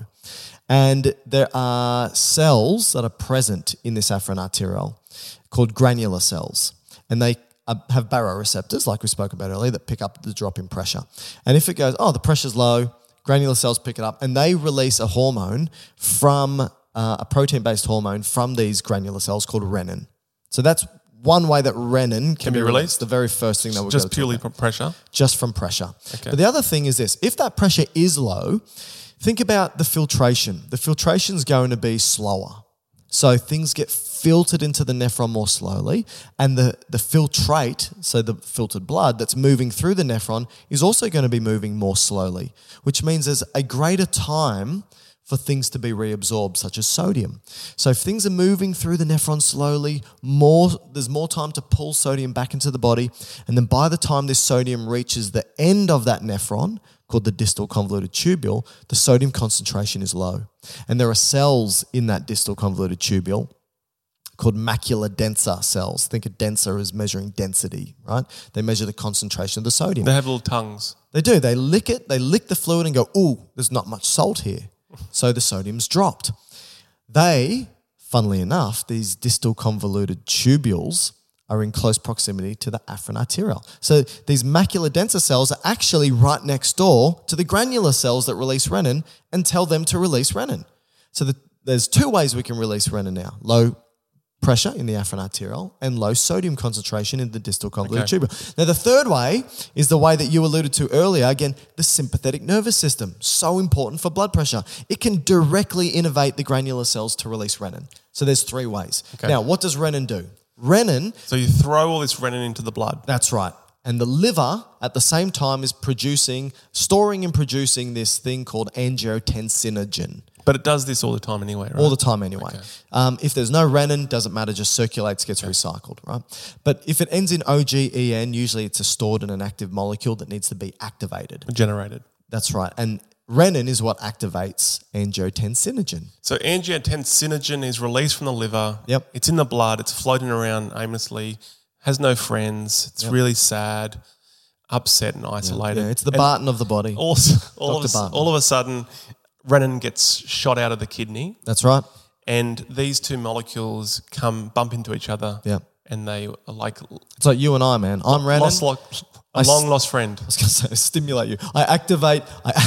And there are cells that are present in this afferent arteriole called granular cells. And they uh, have baroreceptors, like we spoke about earlier, that pick up the drop in pressure. And if it goes, oh, the pressure's low, granular cells pick it up, and they release a hormone from, uh, a protein-based hormone from these granular cells called renin. So that's one way that renin can, Can be be released. released? The very first thing that we're Just going to purely talk about. from pressure. Just from pressure. Okay. But the other thing is this. If that pressure is low, think about the filtration. The filtration's going to be slower. So things get filtered into the nephron more slowly, and the, the filtrate, so the filtered blood that's moving through the nephron, is also going to be moving more slowly, which means there's a greater time for things to be reabsorbed, such as sodium. So if things are moving through the nephron slowly, more there's more time to pull sodium back into the body, and then by the time this sodium reaches the end of that nephron, called the distal convoluted tubule, the sodium concentration is low. And there are cells in that distal convoluted tubule called macular densa cells. Think of densa as measuring density, right? They measure the concentration of the sodium. They have little tongues. They do. They lick it, they lick the fluid and go, ooh, there's not much salt here. So the sodium's dropped. They, funnily enough, these distal convoluted tubules are in close proximity to the afferent arteriole. So these macular densa cells are actually right next door to the granular cells that release renin and tell them to release renin. So the, there's two ways we can release renin now. Low pressure in the afferent arteriole and low sodium concentration in the distal convoluted Okay. tubule. Now the third way is the way that you alluded to earlier, again, the sympathetic nervous system. So important for blood pressure. It can directly innervate the granular cells to release renin. So there's three ways. Okay. Now, what does renin do? Renin, So you throw all this renin into the blood. that's right. And the liver at the same time is producing, storing and producing this thing called angiotensinogen. But it does this all the time anyway, right? All the time anyway. Okay. Um, if there's no renin, doesn't matter, just circulates, gets recycled, right? But if it ends in O G E N, usually it's a stored and an active molecule that needs to be activated. Generated. That's right. And renin is what activates angiotensinogen. So angiotensinogen is released from the liver. Yep. It's in the blood. It's floating around aimlessly. Has no friends. It's Yep. really sad, upset and isolated. Yeah, it's the And Barton of the body. All, all, of Doctor a, Barton. all of a sudden, renin gets shot out of the kidney, That's right. and these two molecules come bump into each other. Yep. And they are like It's like you and I, man. I'm renin. lost, lo- I a s- long lost friend. I was going to say stimulate you. I activate.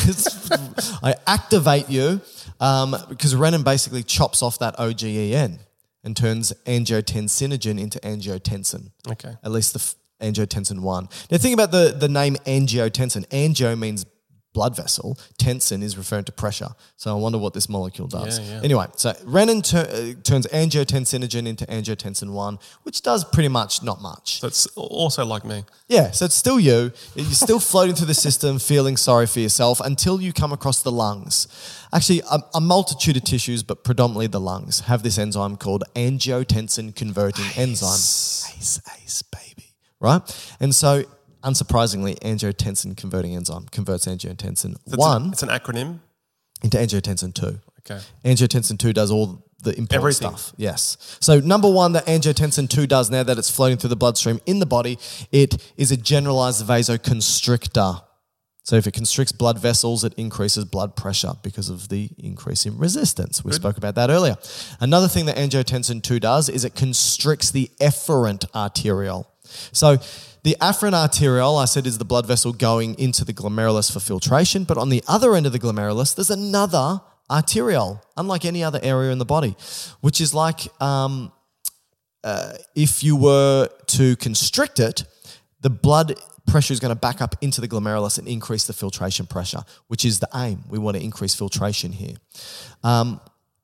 I, I activate you um, because renin basically chops off that O G E N and turns angiotensinogen into angiotensin. Okay. At least the f- angiotensin one. Now think about the the name angiotensin. Angio means blood vessel. Tensin is referring to pressure. So I wonder what this molecule does. Yeah, yeah. Anyway, so renin tur- uh, turns angiotensinogen into angiotensin one, which does pretty much not much. So it's also like me. Yeah, so it's still you. You're still floating through the system, feeling sorry for yourself until you come across the lungs. Actually, a, a multitude of tissues, but predominantly the lungs, have this enzyme called angiotensin converting enzyme. ACE, ACE, baby. Right? And so, unsurprisingly, angiotensin converting enzyme converts angiotensin So it's a- one it's an acronym. into angiotensin two. Okay. Angiotensin two does all the important Everything. stuff. Yes. So number one that angiotensin two does now that it's floating through the bloodstream in the body, it is a generalized vasoconstrictor. So if it constricts blood vessels, it increases blood pressure because of the increase in resistance. We spoke about that earlier. Another thing that angiotensin two does is it constricts the efferent arteriole. So the afferent arteriole, I said, is the blood vessel going into the glomerulus for filtration, but on the other end of the glomerulus, there's another arteriole, unlike any other area in the body, which is like um, uh, if you were to constrict it, the blood pressure is going to back up into the glomerulus and increase the filtration pressure, which is the aim. We want to increase filtration here. Um,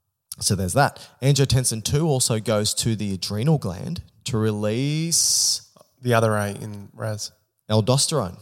so there's that. Angiotensin two also goes to the adrenal gland to release The other A in R A S. aldosterone.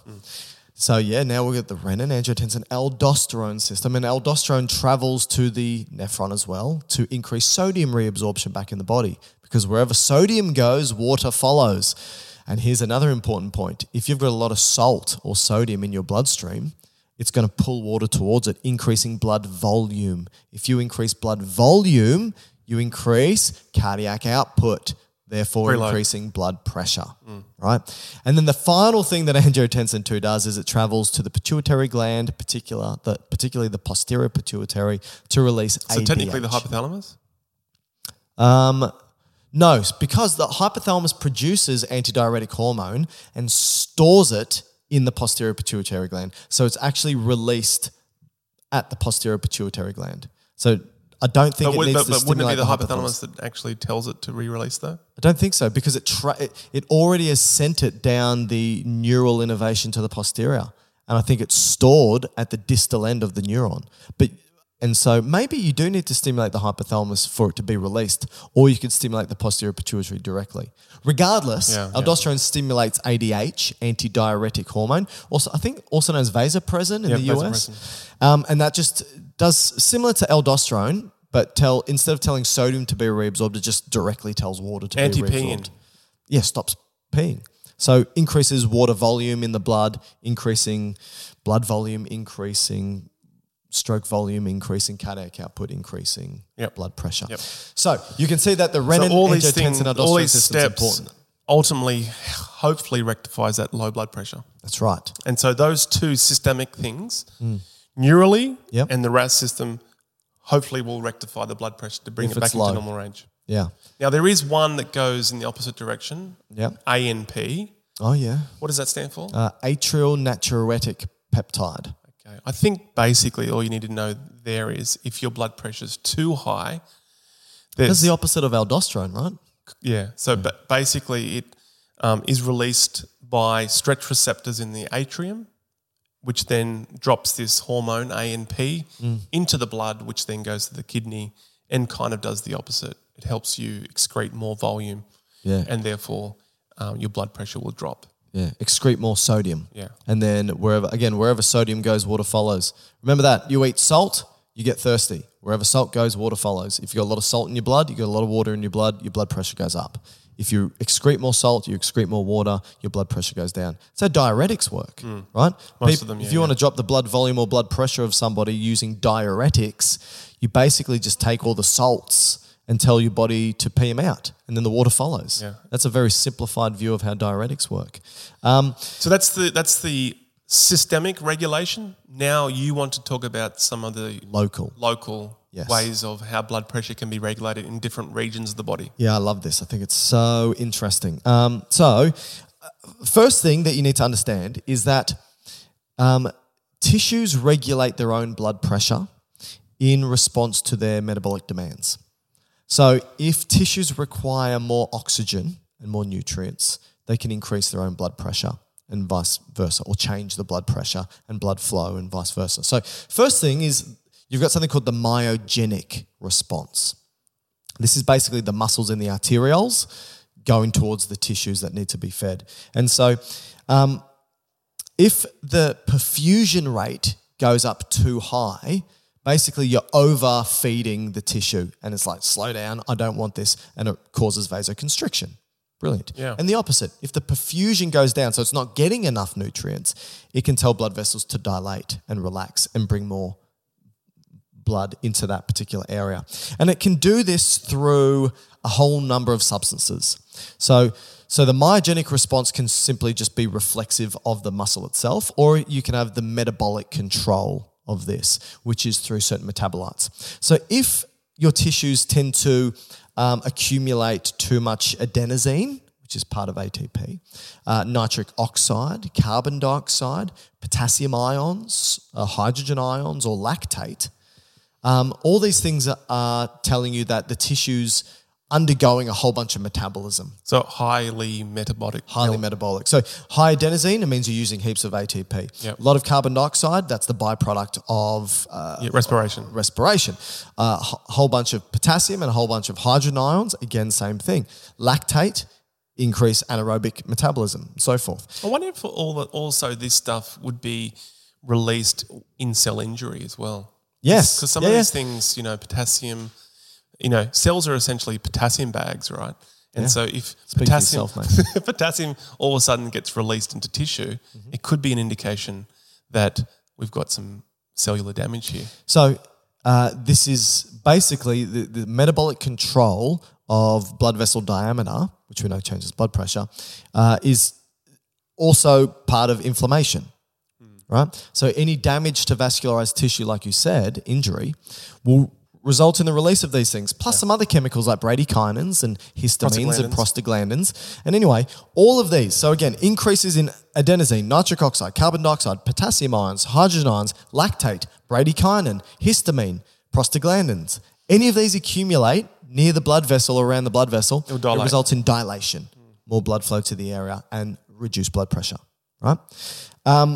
So yeah, now we've got the renin, angiotensin, aldosterone system, and aldosterone travels to the nephron as well to increase sodium reabsorption back in the body, because wherever sodium goes, water follows. And here's another important point. If you've got a lot of salt or sodium in your bloodstream, it's going to pull water towards it, increasing blood volume. If you increase blood volume, you increase cardiac output, therefore Preload. increasing blood pressure, right? And then the final thing that angiotensin two does is it travels to the pituitary gland, particular, the, particularly the posterior pituitary, to release So A D H. technically the hypothalamus? Um, no, because the hypothalamus produces antidiuretic hormone and stores it in the posterior pituitary gland. So it's actually released at the posterior pituitary gland. So I don't think But, it would, needs but, to but wouldn't it stimulate be the the hypothalamus that actually tells it to re-release though? I don't think so, because it, tra- it it already has sent it down the neural innervation to the posterior, and I think it's stored at the distal end of the neuron. But And so maybe you do need to stimulate the hypothalamus for it to be released, or you could stimulate the posterior pituitary directly. Regardless, Yeah, aldosterone yeah. stimulates A D H, antidiuretic hormone, also I think also known as vasopressin in Yeah, the U S. Um, and that just does similar to aldosterone, but tell instead of telling sodium to be reabsorbed, it just directly tells water to be reabsorbed. Anti-peeing. Yeah, stops peeing. So increases water volume in the blood, increasing blood volume, increasing stroke volume, increasing cardiac output, increasing Yep. blood pressure. Yep. So you can see that the renin, So all these angiotensin, things, aldosterone all these system is steps important. ultimately, hopefully, rectifies that low blood pressure. That's right. And so those two systemic things, neurally Yep. and the R A S system, hopefully will rectify the blood pressure to bring If it back it's into low. normal range. Yeah. Now, there is one that goes in the opposite direction, Yep. A N P. Oh, yeah. What does that stand for? Uh, atrial natriuretic peptide. Okay. I think basically all you need to know there is if your blood pressure is too high, That's there's the opposite of aldosterone, right? yeah. So ba- basically, it um, is released by stretch receptors in the atrium, which then drops this hormone A N P into the blood, which then goes to the kidney and kind of does the opposite. It helps you excrete more volume, Yeah. and therefore um, your blood pressure will drop. Yeah, excrete more sodium. Yeah. And then wherever, again, wherever sodium goes, water follows. Remember that. You eat salt, you get thirsty. Wherever salt goes, water follows. If you've got a lot of salt in your blood, you've got a lot of water in your blood, your blood pressure goes up. If you excrete more salt, you excrete more water, your blood pressure goes down. So diuretics work, right? Most Peop- of them, yeah, If you yeah. want to drop the blood volume or blood pressure of somebody using diuretics, you basically just take all the salts and tell your body to pee them out, and then the water follows. Yeah. That's a very simplified view of how diuretics work. Um, So that's the that's the systemic regulation. Now you want to talk about some of the local. local Yes. ways of how blood pressure can be regulated in different regions of the body. Yeah, I love this. I think it's so interesting. Um, so, uh, first thing that you need to understand is that um, tissues regulate their own blood pressure in response to their metabolic demands. So, if tissues require more oxygen and more nutrients, they can increase their own blood pressure and vice versa, or change the blood pressure and blood flow and vice versa. So, first thing is you've got something called the myogenic response. This is basically the muscles in the arterioles going towards the tissues that need to be fed. And so um, if the perfusion rate goes up too high, basically you're overfeeding the tissue and it's like, slow down, I don't want this, and it causes vasoconstriction. Brilliant. Yeah. And the opposite, if the perfusion goes down, so it's not getting enough nutrients, it can tell blood vessels to dilate and relax and bring more blood into that particular area. And it can do this through a whole number of substances. So, so the myogenic response can simply just be reflexive of the muscle itself, or you can have the metabolic control of this, which is through certain metabolites. So if your tissues tend to um, accumulate too much adenosine, which is part of A T P, uh, nitric oxide, carbon dioxide, potassium ions, uh, hydrogen ions, or lactate, Um, all these things are, are telling you that the tissue's undergoing a whole bunch of metabolism, So highly metabolic. highly metabolic. So high adenosine, it means you're using heaps of A T P. Yep. A lot of carbon dioxide, that's the byproduct of uh, Yeah, respiration. respiration. A uh, wh- whole bunch of potassium and a whole bunch of hydrogen ions, again, same thing. Lactate, increase anaerobic metabolism, and so forth. I wonder if all the, also this stuff would be released in cell injury as well. Yes. Because some Yeah, of yeah. these things, you know, potassium, you know, cells are essentially potassium bags, right? And Yeah. so if Speak for potassium, yourself, mate. if potassium all of a sudden gets released into tissue, Mm-hmm. it could be an indication that we've got some cellular damage here. So uh, this is basically the, the metabolic control of blood vessel diameter, which we know changes blood pressure, uh, is also part of inflammation, right? So any damage to vascularized tissue, like you said, injury, will result in the release of these things, plus some other chemicals like bradykinins and histamines and prostaglandins. And anyway, all of these, so again, increases in adenosine, nitric oxide, carbon dioxide, potassium ions, hydrogen ions, lactate, bradykinin, histamine, prostaglandins. Any of these accumulate near the blood vessel or around the blood vessel, It'll dilate. it results in dilation, more blood flow to the area and reduced blood pressure, right? Um,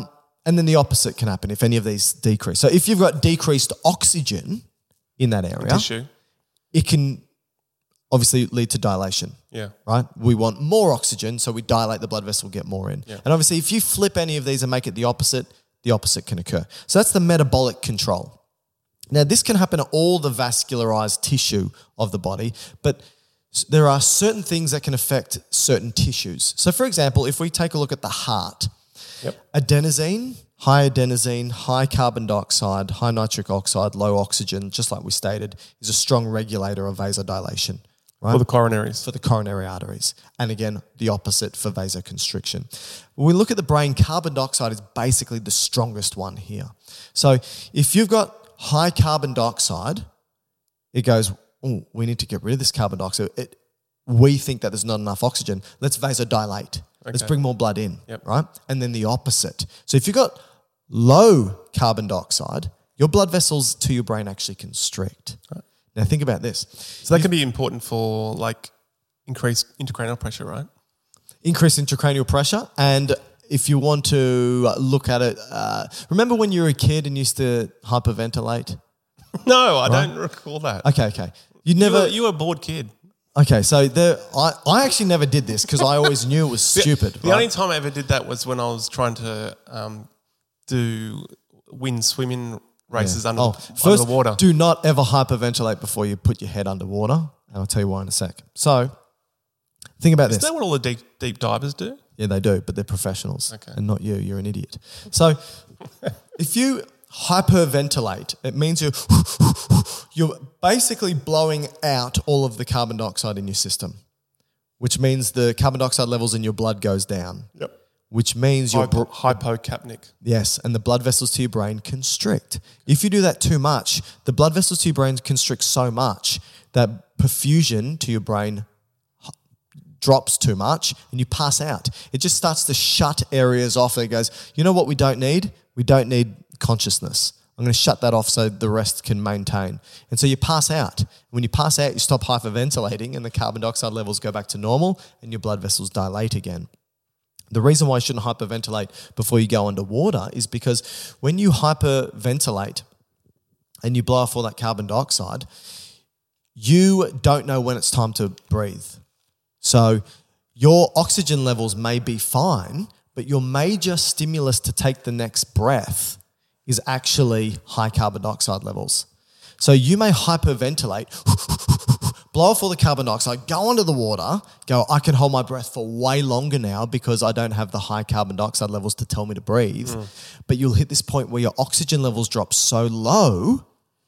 and then the opposite can happen if any of these decrease. So if you've got decreased oxygen in that area, Tissue. it can obviously lead to dilation. Yeah. Right? We want more oxygen, so we dilate the blood vessel, get more in. Yeah. And obviously if you flip any of these and make it the opposite, the opposite can occur. So that's the metabolic control. Now this can happen to all the vascularized tissue of the body, but there are certain things that can affect certain tissues. So for example, if we take a look at the heart, Yep. adenosine, high adenosine, high carbon dioxide, high nitric oxide, low oxygen, just like we stated, is a strong regulator of vasodilation. Right? For the coronaries. For the coronary arteries. And again, the opposite for vasoconstriction. When we look at the brain, carbon dioxide is basically the strongest one here. So if you've got high carbon dioxide, it goes, oh, we need to get rid of this carbon dioxide. It, we think that there's not enough oxygen. Let's vasodilate. Let's Okay. bring more blood in, Yep. right? And then the opposite. So if you've got low carbon dioxide, your blood vessels to your brain actually constrict. Right. Now think about this. So that can be important for like increased intracranial pressure, right? Increase intracranial pressure. And if you want to look at it, uh, remember when you were a kid and used to hyperventilate? No, I don't recall that. Okay, okay. You You never... were, you were a bored kid. Okay, so there, I, I actually never did this because I always knew it was stupid. The right? only time I ever did that was when I was trying to um, do win swimming races Yeah. under, Oh, under first, the water. do not ever hyperventilate before you put your head underwater, and I'll tell you why in a sec. So, think about Is this. that what all the deep deep divers do? Yeah, they do, but they're professionals, Okay. and not you. You're an idiot. So, if you hyperventilate, it means you're you're basically blowing out all of the carbon dioxide in your system, which means the carbon dioxide levels in your blood goes down. Yep. Which means your Hypo, br- hypocapnic. yes, and the blood vessels to your brain constrict. If you do that too much, the blood vessels to your brain constrict so much that perfusion to your brain h- drops too much and you pass out. It just starts to shut areas off. It goes, you know what we don't need? We don't need consciousness. I'm going to shut that off so the rest can maintain. And so you pass out. When you pass out, you stop hyperventilating and the carbon dioxide levels go back to normal and your blood vessels dilate again. The reason why you shouldn't hyperventilate before you go underwater is because when you hyperventilate and you blow off all that carbon dioxide, you don't know when it's time to breathe. So your oxygen levels may be fine, but your major stimulus to take the next breath is actually high carbon dioxide levels. So you may hyperventilate, blow off all the carbon dioxide, go under the water, go, I can hold my breath for way longer now because I don't have the high carbon dioxide levels to tell me to breathe. Mm. But you'll hit this point where your oxygen levels drop so low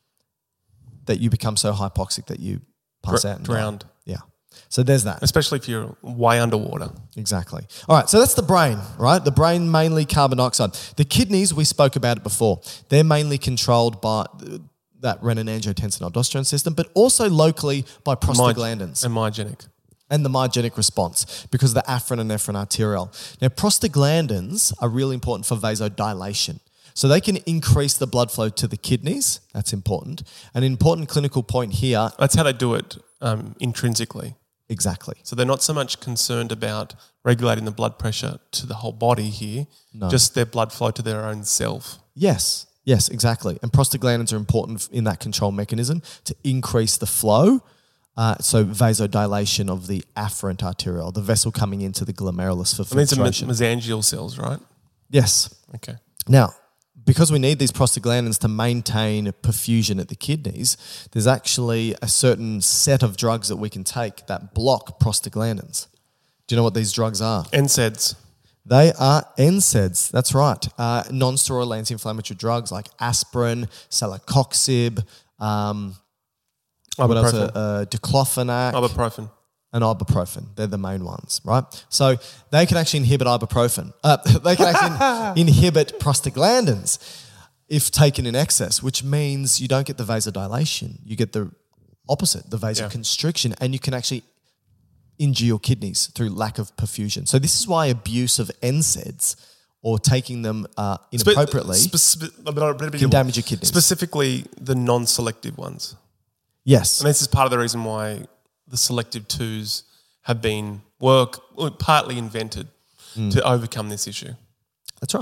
that you become so hypoxic that you pass Dr- out and drowned. die. Yeah. So there's that. Especially if you're way underwater. Exactly. All right, so that's the brain, right? The brain, mainly carbon dioxide. The kidneys, we spoke about it before. They're mainly controlled by that renin-angiotensin-aldosterone system, but also locally by prostaglandins. And myogenic. And the myogenic response because of the afferent and nephron arteriole. Now, prostaglandins are really important for vasodilation. So they can increase the blood flow to the kidneys. That's important. An important clinical point here. That's how they do it um, intrinsically. Exactly. So they're not so much concerned about regulating the blood pressure to the whole body here, No. just their blood flow to their own self. Yes. Yes, exactly. And prostaglandins are important in that control mechanism to increase the flow. Uh, so vasodilation of the afferent arteriole, the vessel coming into the glomerulus for And these are filtration. mes- mesangial cells, right? Yes. Okay. Now, because we need these prostaglandins to maintain perfusion at the kidneys, there's actually a certain set of drugs that we can take that block prostaglandins. Do you know what these drugs are? N SAIDs. They are N SAIDs. That's right. Uh, non-steroidal anti-inflammatory drugs like aspirin, celecoxib, um, what else? Ibuprofen. Uh, diclofenac, Ibuprofen. and ibuprofen. They're the main ones, right? So they can actually inhibit ibuprofen. Uh, they can actually inhibit prostaglandins if taken in excess, which means you don't get the vasodilation. You get the opposite, the vasoconstriction, and you can actually injure your kidneys through lack of perfusion. So this is why abuse of N SAIDs or taking them uh, inappropriately Spe- spe- can damage your kidneys. Specifically the non-selective ones. Yes. And this is part of the reason why the selective twos have been work partly invented Mm. to overcome this issue. That's right.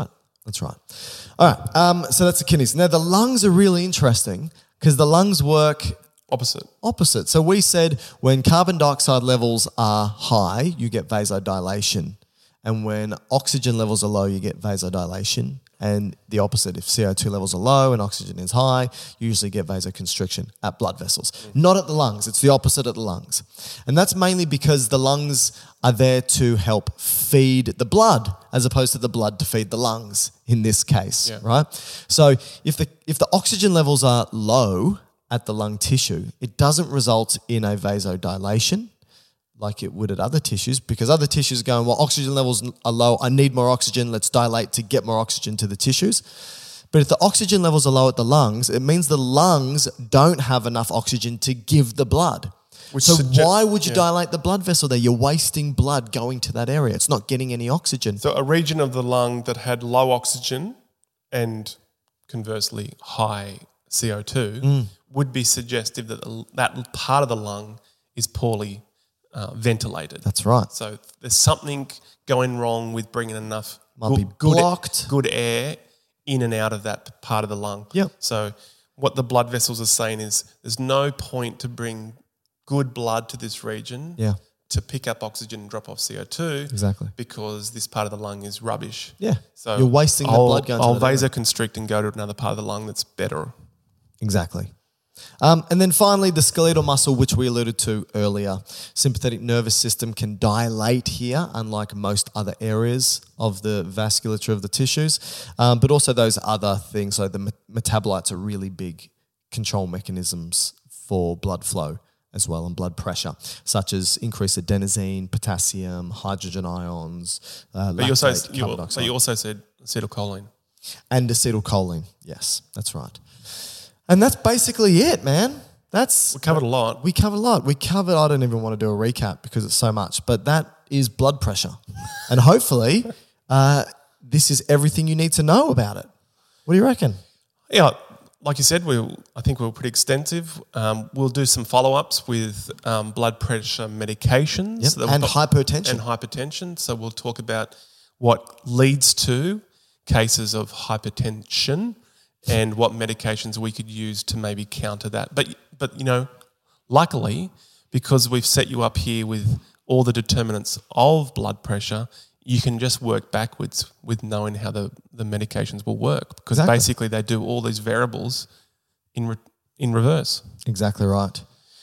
That's right. All right. Um, so that's the kidneys. Now the lungs are really interesting because the lungs work Opposite. opposite. So we said when carbon dioxide levels are high, you get vasodilation. And when oxygen levels are low, you get vasodilation. And the opposite, if C O two levels are low and oxygen is high, you usually get vasoconstriction at blood vessels. Mm. Not at the lungs. It's the opposite at the lungs. And that's mainly because the lungs are there to help feed the blood as opposed to the blood to feed the lungs in this case, yeah. right? So if the if the oxygen levels are low at the lung tissue, it doesn't result in a vasodilation like it would at other tissues, because other tissues are going, well, oxygen levels are low, I need more oxygen, let's dilate to get more oxygen to the tissues. But if the oxygen levels are low at the lungs, it means the lungs don't have enough oxygen to give the blood. Which so suggest- why would you yeah. dilate the blood vessel there? You're wasting blood going to that area. It's not getting any oxygen. So a region of the lung that had low oxygen and conversely high C O two mm. would be suggestive that the, that part of the lung is poorly Uh, ventilated. That's right. So there's something going wrong with bringing enough Might good, be blocked. Good, good air in and out of that part of the lung. Yep. So what the blood vessels are saying is there's no point to bring good blood to this region yeah. to pick up oxygen and drop off C O two. Exactly. Because this part of the lung is rubbish. Yeah. So you're wasting I'll, the blood going I'll to that area. vasoconstrict and go to another part of the lung that's better. Exactly. Um, and then finally, the skeletal muscle, which we alluded to earlier. Sympathetic nervous system can dilate here, unlike most other areas of the vasculature of the tissues. Um, but also those other things, so the met- metabolites are really big control mechanisms for blood flow as well and blood pressure, such as increased adenosine, potassium, hydrogen ions, uh, but, you also, lactate, you, carbon but dioxide. you also said acetylcholine. And acetylcholine, yes, that's right. And that's basically it, man. That's We covered a lot. We covered a lot. We covered, I don't even want to do a recap because it's so much, but that is blood pressure. And hopefully uh, this is everything you need to know about it. What do you reckon? Yeah, like you said, we I think we were pretty extensive. Um, we'll do some follow-ups with um, blood pressure medications. Yep. that And we've- hypertension. And hypertension. So we'll talk about what leads to cases of hypertension and what medications we could use to maybe counter that. But, but you know, luckily, because we've set you up here with all the determinants of blood pressure, you can just work backwards with knowing how the, the medications will work, because Exactly. basically they do all these variables in re, in reverse. Exactly right.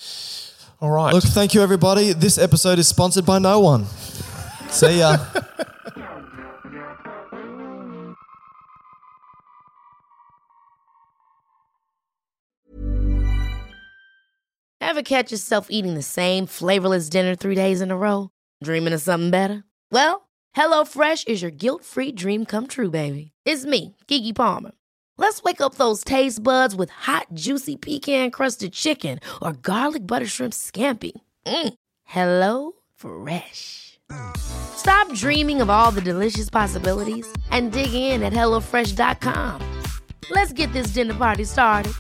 All right. Look, thank you, everybody. This episode is sponsored by no one. See ya. Ever catch yourself eating the same flavorless dinner three days in a row? Dreaming of something better? Well, HelloFresh is your guilt-free dream come true, baby. It's me, Keke Palmer. Let's wake up those taste buds with hot, juicy pecan-crusted chicken or garlic butter shrimp scampi. Mm. Hello Fresh. Stop dreaming of all the delicious possibilities and dig in at hello fresh dot com. Let's get this dinner party started.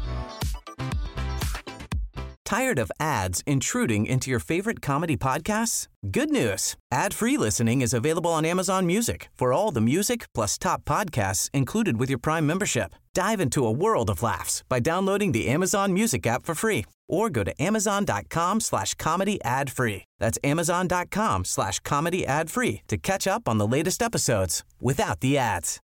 Tired of ads intruding into your favorite comedy podcasts? Good news. Ad-free listening is available on Amazon Music for all the music plus top podcasts included with your Prime membership. Dive into a world of laughs by downloading the Amazon Music app for free or go to amazon.com slash comedy ad free. That's amazon.com slash comedy ad free to catch up on the latest episodes without the ads.